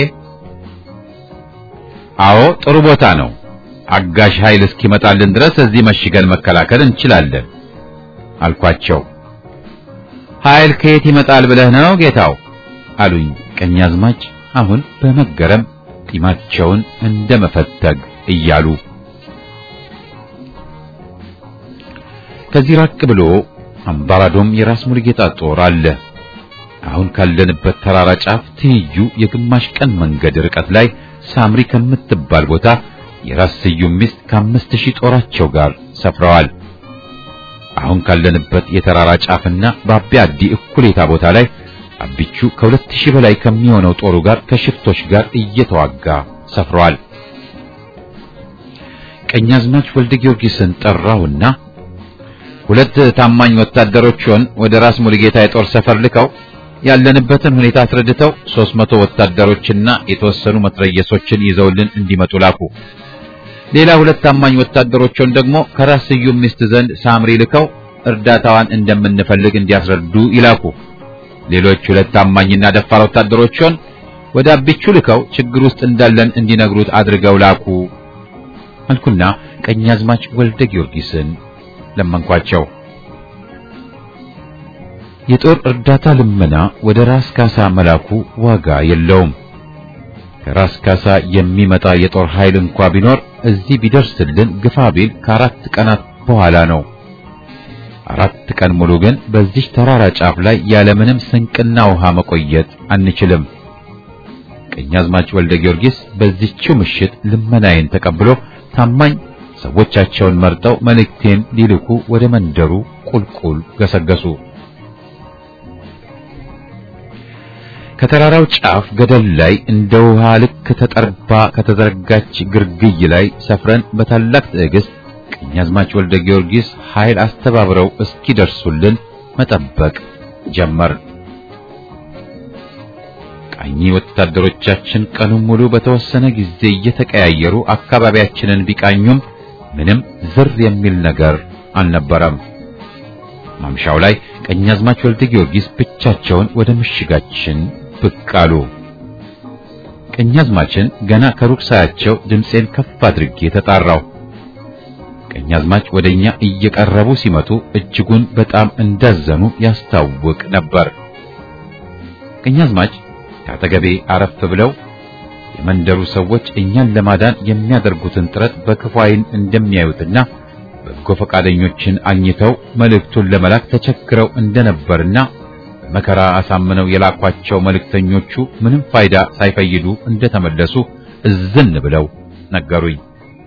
አዎ ጥሩ ቦታ ነው፣ አጋሽ ኃይል እስኪመጣልን ድረስ እዚህ መሽገን መከላከል እንችላለን አልኳቸው። ኃይል ከየት ይመጣል ብለህ ነው ጌታው አሉኝ ቀኛዝማች አሁን በመገረም ጢማቸውን እንደመፈተግ እያሉ። ከዚህ ራቅ ብሎ አምባራዶም የራስ ሙሉጌታ ጦር አለ። አሁን ካለንበት ተራራ ጫፍ ትይዩ የግማሽ ቀን መንገድ ርቀት ላይ ሳምሪ ከምትባል ቦታ የራስ ስዩም ሚስት ከ5000 ጦራቸው ጋር ሰፍረዋል። አሁን ካለንበት የተራራ ጫፍና በአቢ አዲ እኩሌታ ቦታ ላይ አቢቹ ከ2000 በላይ ከሚሆነው ጦሩ ጋር ከሽፍቶች ጋር እየተዋጋ ሰፍረዋል። ቀኛዝማች ወልደ ጊዮርጊስን ጠራውና 2 ታማኝ ወታደሮችን ወደ ራስ ሙሉጌታ የጦር ሰፈር ልከው ያለንበትን ሁኔታ አስረድተው 300 ወታደሮችና የተወሰኑ መትረየሶችን ይዘውልን እንዲመጡ ላኩ። ሌላ 2 ታማኝ ወታደሮችን ደግሞ ከራስ ስዩም ሚስት ዘንድ ሳምሪ ልከው እርዳታዋን እንደምንፈልግ እንዲያስረዱ ይላኩ። ሌሎች 2 ታማኝና ደፋር ወታደሮችን ወደ አቢቹ ልከው ችግር ውስጥ እንዳለን እንዲነግሩት አድርገው ላኩ አልኩና ቀኛዝማች ወልደ ጊዮርጊስን ለመንኳቸው። የጦር እርዳታ ልመና ወደ ራስ ካሳ መላኩ ዋጋ የለውም። ከራስ ካሳ የሚመጣ የጦር ኃይል እንኳን ቢኖር እዚህ ቢደርስልን ግፋ ቢል ከ4 ቀናት በኋላ ነው። 4 ቀን ሙሉ ግን በዚህ ተራራ ጫፍ ላይ ያለምንም ስንቅና ውሃ መቆየት አንችልም። ቀኛዝማች ወልደ ጊዮርጊስ በዚህችው ምሽት ልመናዬን ተቀብሎ ታማኝ ሰዎቻቸውን መርጠው መልእክቴን ሊልኩ ወደ መንደሩ ቁልቁል ገሰገሱ። ከተራራው ጫፍ ገደል ላይ እንደ ውሃ ልክ ተጠርባ ከተዘረጋች ግርግይ ላይ ሰፍረን በታላቅ ትዕግስት ቀኛዝማች ወልደ ጊዮርጊስ ኃይል አስተባብረው እስኪደርሱልን መጠበቅ ጀመር። ቃኝ ወታደሮቻችን ቀኑን ሙሉ በተወሰነ ጊዜ እየተቀያየሩ አካባቢያችንን ቢቃኙም ምንም ዝር የሚል ነገር አልነበረም። ማምሻው ላይ ቀኛዝማች ወልደ ጊዮርጊስ ብቻቸውን ወደ ምሽጋችን ብቅ አሉ። ቀኛዝማችን ገና ከሩቅ ሳያቸው ድምጼን ከፍ አድርጌ ተጣራው። ቀኛዝማች ወደኛ እየቀረቡ ሲመጡ እጅጉን በጣም እንዳዘኑ ያስታውቅ ነበር። ቀኛዝማች ካጠገቤ አረፍ ብለው የመንደሩ ሰዎች እኛን ለማዳን የሚያደርጉትን ጥረት በክፉ ዓይን እንደሚያዩትና በጎ ፈቃደኞችን አግኝተው መልእክቱን ለመላክ ተቸግረው እንደነበርና በመከራ አሳምነው የላኳቸው መልእክተኞቹ ምንም ፋይዳ ሳይፈይዱ እንደተመለሱ እዝን ብለው ነገሩኝ።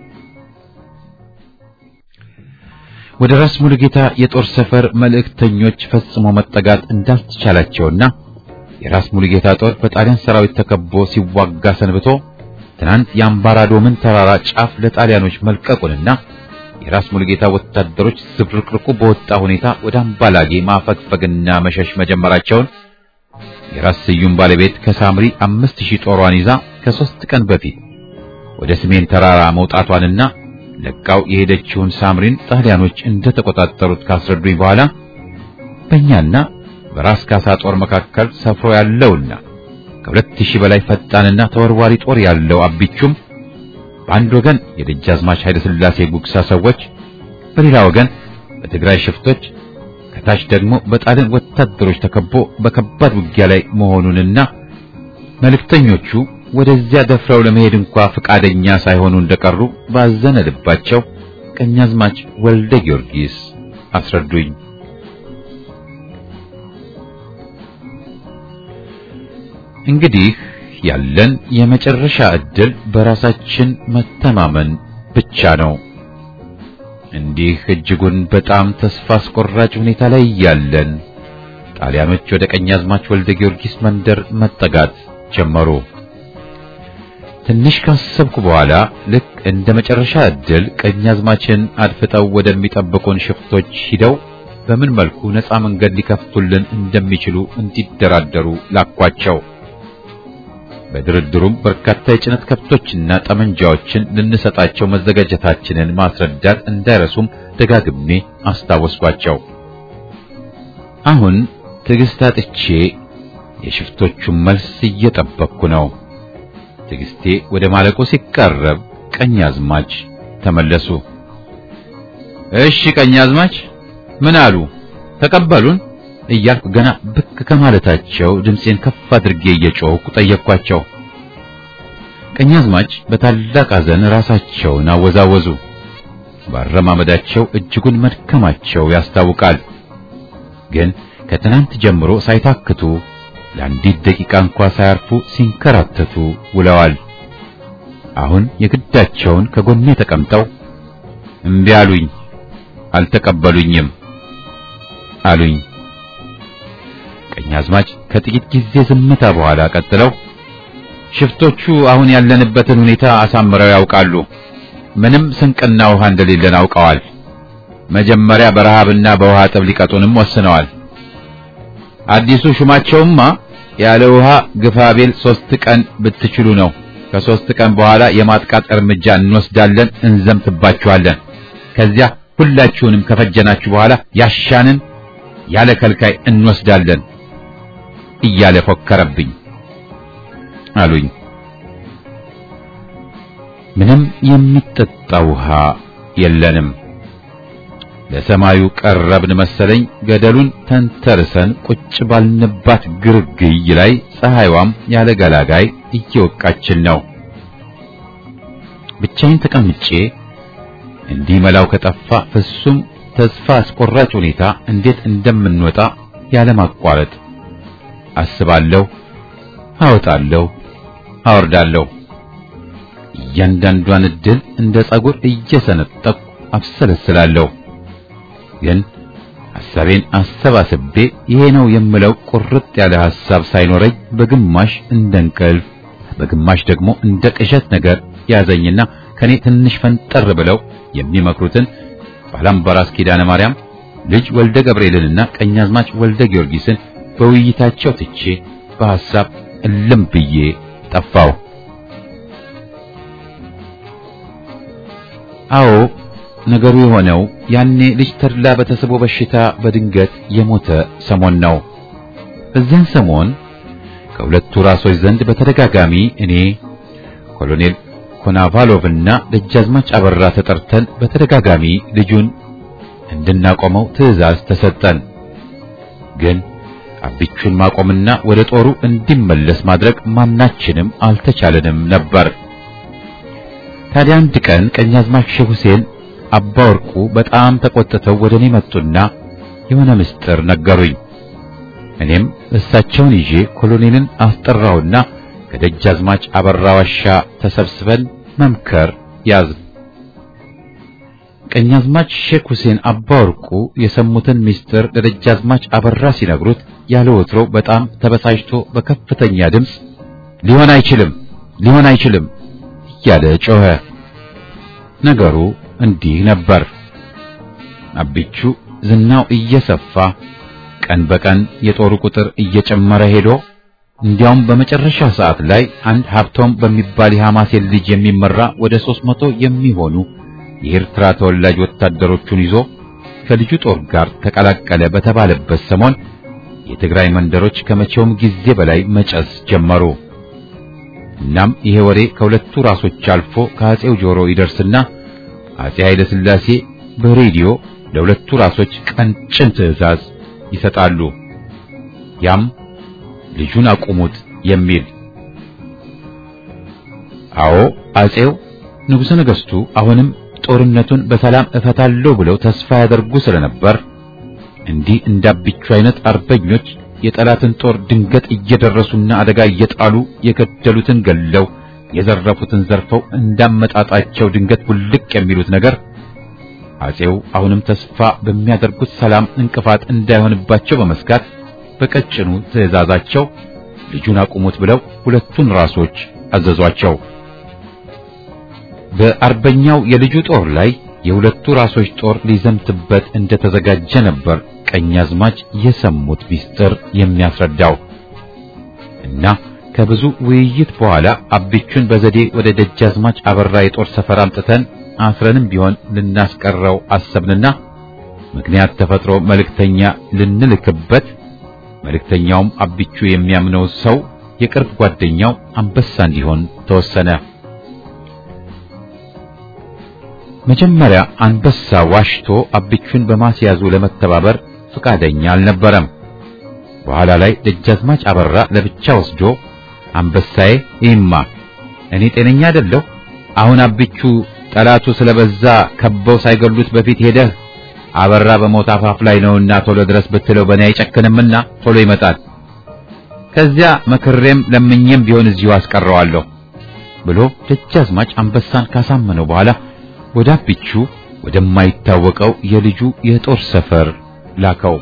ወደ ራስ ሙሉጌታ የጦር ሰፈር መልእክተኞች ፈጽሞ መጠጋት እንዳልተቻላቸውና የራስ ሙሉጌታ ጦር በጣሊያን ሰራዊት ተከቦ ሲዋጋ ሰንብቶ ትናንት የአምባራዶምን ተራራ ጫፍ ለጣሊያኖች መልቀቁንና የራስ ሙሉጌታ ወታደሮች ዝብርቅርቁ በወጣ ሁኔታ ወደ አምባላጌ ማፈግፈግና መሸሽ መጀመራቸውን የራስ ስዩም ባለቤት ከሳምሪ 5000 ጦሯን ይዛ ከ3 ቀን በፊት ወደ ሰሜን ተራራ መውጣቷንና ለቃው የሄደችውን ሳምሪን ጣሊያኖች እንደተቆጣጠሩት ካስረዱኝ በኋላ በእኛና በራስ ካሳ ጦር መካከል ሰፍሮ ያለውና ከ2000 በላይ ፈጣንና ተወርዋሪ ጦር ያለው አቢቹም በአንድ ወገን የደጃዝማች ኃይለ ሥላሴ ጉግሳ ሰዎች፣ በሌላ ወገን በትግራይ ሽፍቶች፣ ከታች ደግሞ በጣሊያን ወታደሮች ተከቦ በከባድ ውጊያ ላይ መሆኑንና መልእክተኞቹ ወደዚያ ደፍረው ለመሄድ እንኳን ፈቃደኛ ሳይሆኑ እንደቀሩ ባዘነ ልባቸው ቀኛዝማች ወልደ ጊዮርጊስ አስረዱኝ። እንግዲህ ያለን የመጨረሻ ዕድል በራሳችን መተማመን ብቻ ነው። እንዲህ እጅጉን በጣም ተስፋ አስቆራጭ ሁኔታ ላይ ያለን ጣሊያኖች ወደ ቀኛዝማች ወልደ ጊዮርጊስ መንደር መጠጋት ጀመሩ። ትንሽ ካሰብኩ በኋላ ልክ እንደ መጨረሻ ዕድል ቀኛዝማችን አድፍጠው ወደሚጠብቁን ሽፍቶች ሂደው በምን መልኩ ነፃ መንገድ ሊከፍቱልን እንደሚችሉ እንዲደራደሩ ላኳቸው። በድርድሩም በርካታ የጭነት ከብቶችና ጠመንጃዎችን ልንሰጣቸው መዘጋጀታችንን ማስረዳት እንዳይረሱም ደጋግሜ አስታወስኳቸው። አሁን ትዕግስት አጥቼ የሽፍቶቹን መልስ እየጠበቅኩ ነው። ትዕግስቴ ወደ ማለቁ ሲቃረብ ቀኛዝማች ተመለሱ። እሺ ቀኛዝማች ምን አሉ? ተቀበሉን? እያልኩ ገና ብቅ ከማለታቸው ድምጼን ከፍ አድርጌ እየጮህኩ ጠየቅኳቸው። ቀኛዝማች በታላቅ ሐዘን ራሳቸውን አወዛወዙ። ባረማመዳቸው እጅጉን መድከማቸው ያስታውቃል። ግን ከትናንት ጀምሮ ሳይታክቱ ለአንዲት ደቂቃ እንኳን ሳያርፉ ሲንከራተቱ ውለዋል። አሁን የግዳቸውን ከጎኔ ተቀምጠው እምቢ አሉኝ፣ አልተቀበሉኝም አሉኝ። ቀኛዝማች ከጥቂት ጊዜ ዝምታ በኋላ ቀጥለው ሽፍቶቹ አሁን ያለንበትን ሁኔታ አሳምረው ያውቃሉ። ምንም ስንቅና ውሃ እንደሌለን አውቀዋል። መጀመሪያ በረሃብና በውሃ ጥብ ሊቀጡንም ወስነዋል። አዲሱ ሹማቸውማ ያለ ውሃ ግፋቤል 3 ቀን ብትችሉ ነው። ከ3 ቀን በኋላ የማጥቃት እርምጃ እንወስዳለን፣ እንዘምትባችኋለን። ከዚያ ሁላችሁንም ከፈጀናችሁ በኋላ ያሻንን ያለ ከልካይ እንወስዳለን እያለ ፎከረብኝ አሉኝ። ምንም የሚጠጣ ውሃ የለንም። ለሰማዩ ቀረብን መሰለኝ። ገደሉን ተንተርሰን ቁጭ ባልንባት ግርግይ ላይ ፀሐይዋም ያለ ገላጋይ እየወቃችን ነው። ብቻዬን ተቀምጬ እንዲህ መላው ከጠፋ ፍጹም ተስፋ አስቆራጭ ሁኔታ እንዴት እንደምንወጣ ያለ ማቋረጥ አስባለሁ፣ አወጣለሁ፣ አወርዳለሁ። እያንዳንዷን ዕድል እንደ ጸጉር እየሰነጠቁ አብሰለስላለሁ። ግን ሐሳቤን አሰባስቤ ይሄ ነው የምለው ቁርጥ ያለ ሐሳብ ሳይኖረኝ በግማሽ እንደ እንቅልፍ በግማሽ ደግሞ እንደ ቅዠት ነገር ያዘኝና ከኔ ትንሽ ፈንጠር ብለው የሚመክሩትን ባላምባራስ ኪዳነ ማርያም ልጅ ወልደ ገብርኤልንና ቀኛዝማች ወልደ ጊዮርጊስን በውይይታቸው ትቼ በሐሳብ እልም ብዬ ጠፋው። አዎ ነገሩ የሆነው ያኔ ልጅ ተድላ በተስቦ በሽታ በድንገት የሞተ ሰሞን ነው። በዚያን ሰሞን ከሁለቱ ራሶች ዘንድ በተደጋጋሚ እኔ ኮሎኔል ኮናቫሎቭና ደጃዝማች አበራ ተጠርተን በተደጋጋሚ ልጁን እንድናቆመው ትዕዛዝ ተሰጠን። ግን አብቹን ማቆምና ወደ ጦሩ እንዲመለስ ማድረግ ማናችንም አልተቻለንም ነበር። ታዲያ አንድ ቀን ቀኛዝማች ሼህ ሁሴን አባ ወርቁ በጣም ተቆጥተው ወደኔ መጡና የሆነ ምስጢር ነገሩኝ። እኔም እሳቸውን ይዤ ኮሎኔልን አስጠራውና ከደጃዝማች አበራ ዋሻ ተሰብስበን መምከር ያዝ። ቀኛዝማች ሼህ ሁሴን አባ ወርቁ የሰሙትን ምስጢር ለደጃዝማች አበራ ሲነግሩት ያለ ወትሮ በጣም ተበሳጭቶ በከፍተኛ ድምፅ ሊሆን አይችልም እያለ ጮኸ። ነገሩ እንዲህ ነበር። አብቹ ዝናው እየሰፋ ቀን በቀን የጦሩ ቁጥር እየጨመረ ሄዶ እንዲያውም በመጨረሻ ሰዓት ላይ አንድ ሀብቶም በሚባል የሐማሴን ልጅ የሚመራ ወደ 300 የሚሆኑ የኤርትራ ተወላጅ ወታደሮቹን ይዞ ከልጁ ጦር ጋር ተቀላቀለ በተባለበት ሰሞን የትግራይ መንደሮች ከመቼውም ጊዜ በላይ መጨስ ጀመሩ። እናም ይሄ ወሬ ከሁለቱ ራሶች አልፎ ከአጼው ጆሮ ይደርስና አጼ ኃይለ ሥላሴ በሬዲዮ ለሁለቱ ራሶች ቀንጭን ትዕዛዝ ይሰጣሉ። ያም ልጁን አቁሙት የሚል። አዎ አጼው ንጉሠ ነገሥቱ አሁንም ጦርነቱን በሰላም እፈታለሁ ብለው ተስፋ ያደርጉ ስለነበር እንዲህ እንዳብቹ አይነት አርበኞች የጠላትን ጦር ድንገት እየደረሱና አደጋ እየጣሉ የገደሉትን ገለው የዘረፉትን ዘርፈው እንዳመጣጣቸው ድንገት ውልቅ የሚሉት ነገር አጼው አሁንም ተስፋ በሚያደርጉት ሰላም እንቅፋት እንዳይሆንባቸው በመስጋት በቀጭኑ ትዕዛዛቸው ልጁን አቁሙት ብለው ሁለቱን ራሶች አዘዟቸው። በአርበኛው የልጁ ጦር ላይ የሁለቱ ራሶች ጦር ሊዘምትበት እንደተዘጋጀ ነበር ቀኛዝማች የሰሙት ሚስጥር የሚያስረዳው። እና ከብዙ ውይይት በኋላ አብቹን በዘዴ ወደ ደጃዝማች አበራ የጦር ሰፈር አምጥተን አስረንም ቢሆን ልናስቀረው አሰብንና ምክንያት ተፈጥሮ መልእክተኛ ልንልክበት፣ መልእክተኛውም አብቹ የሚያምነው ሰው የቅርብ ጓደኛው አንበሳ እንዲሆን ተወሰነ። መጀመሪያ አንበሳ ዋሽቶ አብቹን በማስያዙ ለመተባበር ፈቃደኛ አልነበረም። በኋላ ላይ ደጃዝማች አበራ ለብቻ ወስዶ አንበሳዬ ይማ እኔ ጤነኛ አይደለሁ፣ አሁን አብቹ ጠላቱ ስለበዛ ከበው ሳይገሉት በፊት ሄደህ አበራ በሞት አፋፍ ላይ ነውና ቶሎ ድረስ ብትለው በእኔ አይጨክንምና ቶሎ ይመጣል፣ ከዚያ መክሬም ለምኜም ቢሆን እዚሁ አስቀረዋለሁ ብሎ ደጃዝማች አንበሳን ካሳመነው በኋላ ወደ አብቹ ወደማይታወቀው የልጁ የጦር ሰፈር ላከው።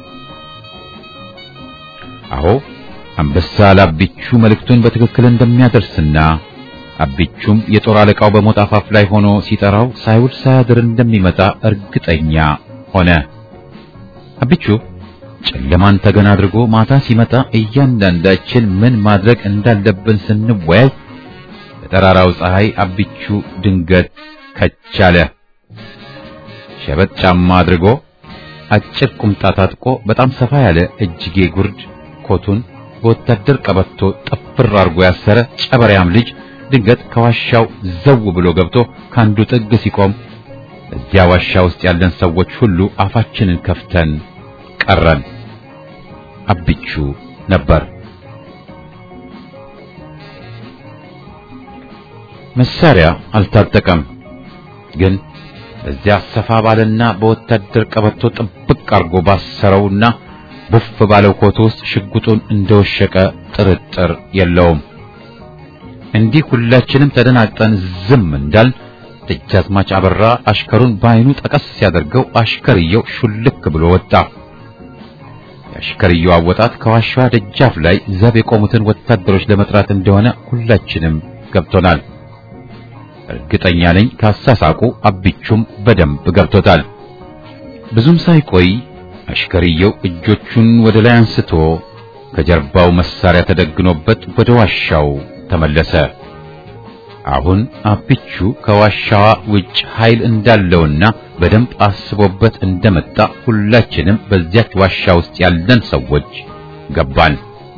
አዎ አንበሳ ለአብቹ መልእክቱን በትክክል እንደሚያደርስና አብቹም የጦር አለቃው በሞት አፋፍ ላይ ሆኖ ሲጠራው ሳይውል ሳያድር እንደሚመጣ እርግጠኛ ሆነ። አብቹ ጨለማን ተገና አድርጎ ማታ ሲመጣ እያንዳንዳችን ምን ማድረግ እንዳለብን ስንወያይ በጠራራው ፀሐይ አብቹ ድንገት ከቻለ። ሸበጥ ጫማ አድርጎ አጭር ቁምጣ ታጥቆ በጣም ሰፋ ያለ እጅጌ ጉርድ ኮቱን በወታደር ቀበቶ ጠፍር አድርጎ ያሰረ ጨበሪያም ልጅ ድንገት ከዋሻው ዘው ብሎ ገብቶ ካንዱ ጥግ ሲቆም እዚያ ዋሻ ውስጥ ያለን ሰዎች ሁሉ አፋችንን ከፍተን ቀረን። አብቹ ነበር። መሳሪያ አልታጠቀም፣ ግን እዚያ ሰፋ ባለና በወታደር ቀበቶ ጥብቅ አርጎ ባሰረውና ቡፍ ባለው ኮት ውስጥ ሽጉጡን እንደወሸቀ ጥርጥር የለውም። እንዲህ ሁላችንም ተደናግጠን ዝም እንዳል ደጃዝማች አበራ አሽከሩን ባይኑ ጠቀስ ሲያደርገው አሽከርየው ሹልክ ብሎ ወጣ። የአሽከርየው አወጣት ከዋሻዋ ደጃፍ ላይ ዘብ የቆሙትን ወታደሮች ለመጥራት እንደሆነ ሁላችንም ገብቶናል። እርግጠኛ ነኝ ካሳሳቁ አብቹም በደንብ ገብቶታል። ብዙም ሳይቆይ አሽከርየው እጆቹን ወደ ላይ አንስቶ ከጀርባው መሳሪያ ተደግኖበት ወደ ዋሻው ተመለሰ። አሁን አብቹ ከዋሻዋ ውጭ ኃይል እንዳለውና በደንብ አስቦበት እንደመጣ ሁላችንም በዚያች ዋሻ ውስጥ ያለን ሰዎች ገባን።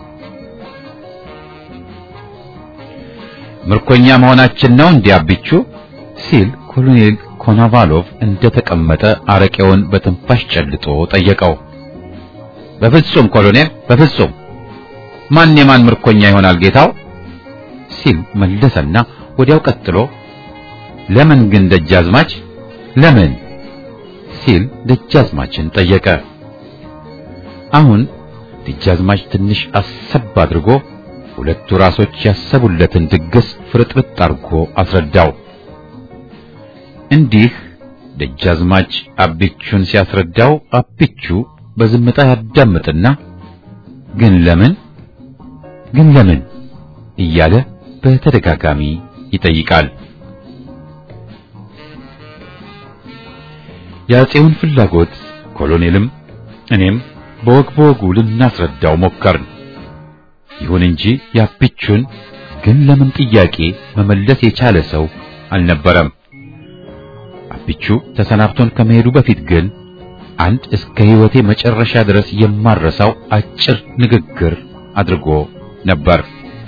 ምርኮኛ መሆናችን ነው እንዴ አብቹ ሲል ኮሎኔል ኮናቫሎቭ እንደተቀመጠ አረቄውን በትንፋሽ ጨልጦ ጠየቀው። በፍጹም ኮሎኔል፣ በፍጹም ማን የማን ምርኮኛ ይሆናል ጌታው ሲል መለሰና ወዲያው ቀጥሎ ለምን ግን ደጃዝማች ለምን ሲል ደጃዝማችን ጠየቀ። አሁን ደጃዝማች ትንሽ አሰብ አድርጎ ሁለቱ ራሶች ያሰቡለትን ድግስ ፍርጥርጥ አድርጎ አስረዳው። እንዲህ ደጃዝማች አብቹን ሲያስረዳው አብቹ በዝምታ ያዳምጥና ግን ለምን እያለ በተደጋጋሚ ይጠይቃል። የአፄውን ፍላጎት ኮሎኔልም እኔም በወጉ ልናስረዳው ሞከርን። ይሁን እንጂ ያብቹን ግን ለምን ጥያቄ መመለስ የቻለ ሰው አልነበረም። አብቹ ተሰናብቶን ከመሄዱ በፊት ግን አንድ እስከ ሕይወቴ መጨረሻ ድረስ የማረሳው አጭር ንግግር አድርጎ ነበር።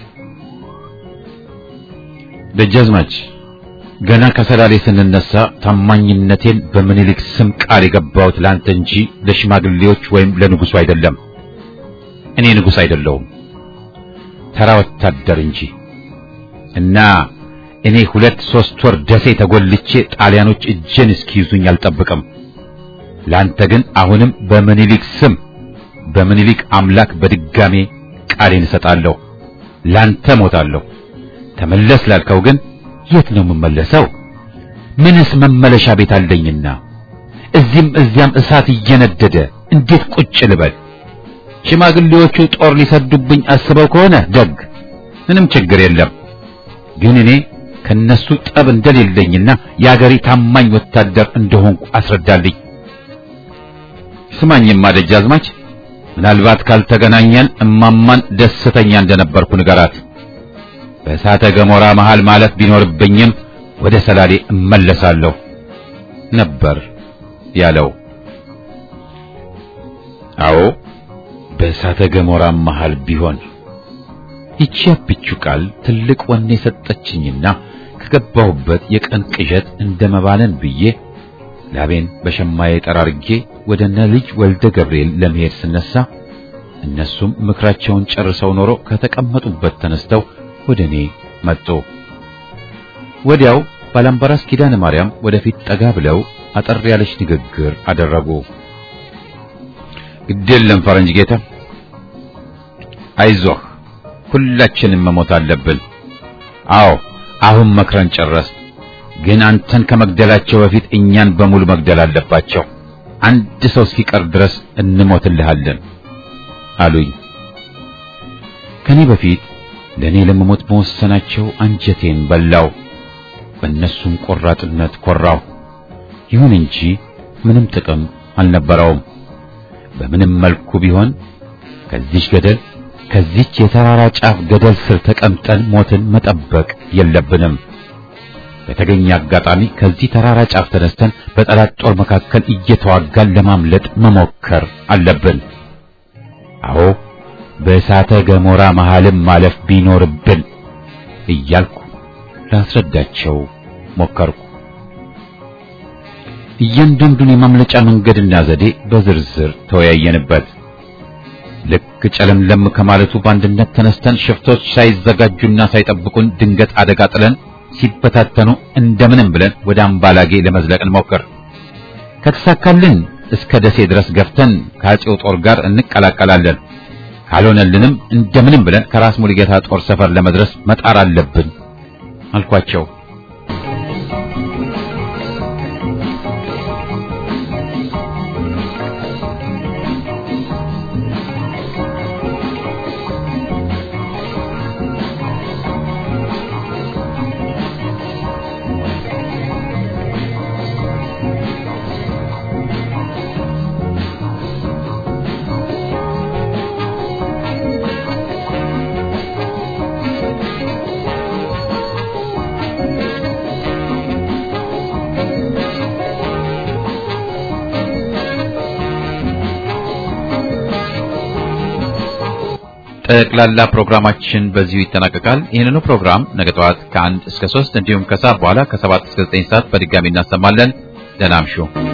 ደጃዝማች ገና ከሰላሌ ስንነሳ ታማኝነቴን በምኒልክ ስም ቃል የገባሁት ላንተ እንጂ ለሽማግሌዎች ወይም ለንጉሱ አይደለም። እኔ ንጉስ አይደለሁም፣ ተራ ወታደር እንጂ እና እኔ 2-3 ወር ደሴ ተጎልቼ ጣሊያኖች እጄን እስኪይዙኝ አልጠብቅም። ላንተ ግን አሁንም በምኒልክ ስም በምኒልክ አምላክ በድጋሜ ቃሌን እሰጣለሁ። ላንተ ሞታለሁ። ተመለስ ላልከው ግን የት ነው የምመለሰው? ምንስ መመለሻ ቤት አለኝና? እዚህም እዚያም እሳት እየነደደ እንዴት ቁጭ ልበል? ሽማግሌዎቹ ጦር ሊሰዱብኝ አስበው ከሆነ ደግ፣ ምንም ችግር የለም። ግን እኔ ከነሱ ጠብ እንደሌለኝና የአገሬ ታማኝ ወታደር እንደሆንኩ አስረዳልኝ። ስማኝማ ደጃዝማች፣ ምናልባት ካልተገናኘን እማማን ደስተኛ እንደነበርኩ ንገራት። በእሳተ ገሞራ መሃል ማለት ቢኖርብኝም ወደ ሰላሌ እመለሳለሁ ነበር ያለው። አዎ በእሳተ ገሞራ መሃል ቢሆን። ይቺ ያብቹ ቃል ትልቅ ወኔ ሰጠችኝና ከገባሁበት የቀን ቅዠት እንደመባለን ብዬ ላቤን በሸማዬ ጠራርጌ ወደ ልጅ ወልደ ገብርኤል ለመሄድ ስነሳ እነሱም ምክራቸውን ጨርሰው ኖሮ ከተቀመጡበት ተነስተው ወደኔ መጡ። ወዲያው ባላምባራስ ኪዳነ ማርያም ወደፊት ጠጋ ብለው አጠር ያለች ንግግር አደረጉ። ግዴለም ፈረንጅ ጌታ፣ አይዞህ፣ ሁላችንም መሞት አለብን። አዎ አሁን መክረን ጨረስ። ግን አንተን ከመግደላቸው በፊት እኛን በሙሉ መግደል አለባቸው። አንድ ሰው እስኪቀር ድረስ እንሞትልሃለን አሉኝ። ከኔ በፊት ለኔ ለመሞት መወሰናቸው አንጀቴን በላው። በእነሱም ቆራጥነት ኮራው። ይሁን እንጂ ምንም ጥቅም አልነበረውም። በምንም መልኩ ቢሆን ከዚች የተራራ ጫፍ ገደል ስር ተቀምጠን ሞትን መጠበቅ የለብንም። በተገኘ አጋጣሚ ከዚህ ተራራ ጫፍ ተነስተን በጠላት ጦር መካከል እየተዋጋን ለማምለጥ መሞከር አለብን። አዎ በእሳተ ገሞራ መሃልም ማለፍ ቢኖርብን እያልኩ ላስረዳቸው ሞከርኩ። እያንዳንዱን የማምለጫ መንገድና ዘዴ በዝርዝር ተወያየንበት። ልክ ጨለምለም ከማለቱ በአንድነት ተነስተን ሽፍቶች ሳይዘጋጁና ሳይጠብቁን ድንገት አደጋ ጥለን ሲበታተኑ እንደምንም ብለን ወደ አምባላጌ ለመዝለቅ እንሞክር። ከተሳካልን እስከ ደሴ ድረስ ገፍተን ከአፄው ጦር ጋር እንቀላቀላለን። ካልሆነልንም እንደምንም ብለን ከራስ ሙሉጌታ ጦር ሰፈር ለመድረስ መጣር አለብን አልኳቸው። ጠቅላላ ፕሮግራማችን በዚሁ ይጠናቀቃል። ይህንኑ ፕሮግራም ነገ ጠዋት ከ1 እስከ 3 እንዲሁም ከሰዓት በኋላ ከ7 እስከ 9 ሰዓት በድጋሚ እናሰማለን። ደህና እምሹ።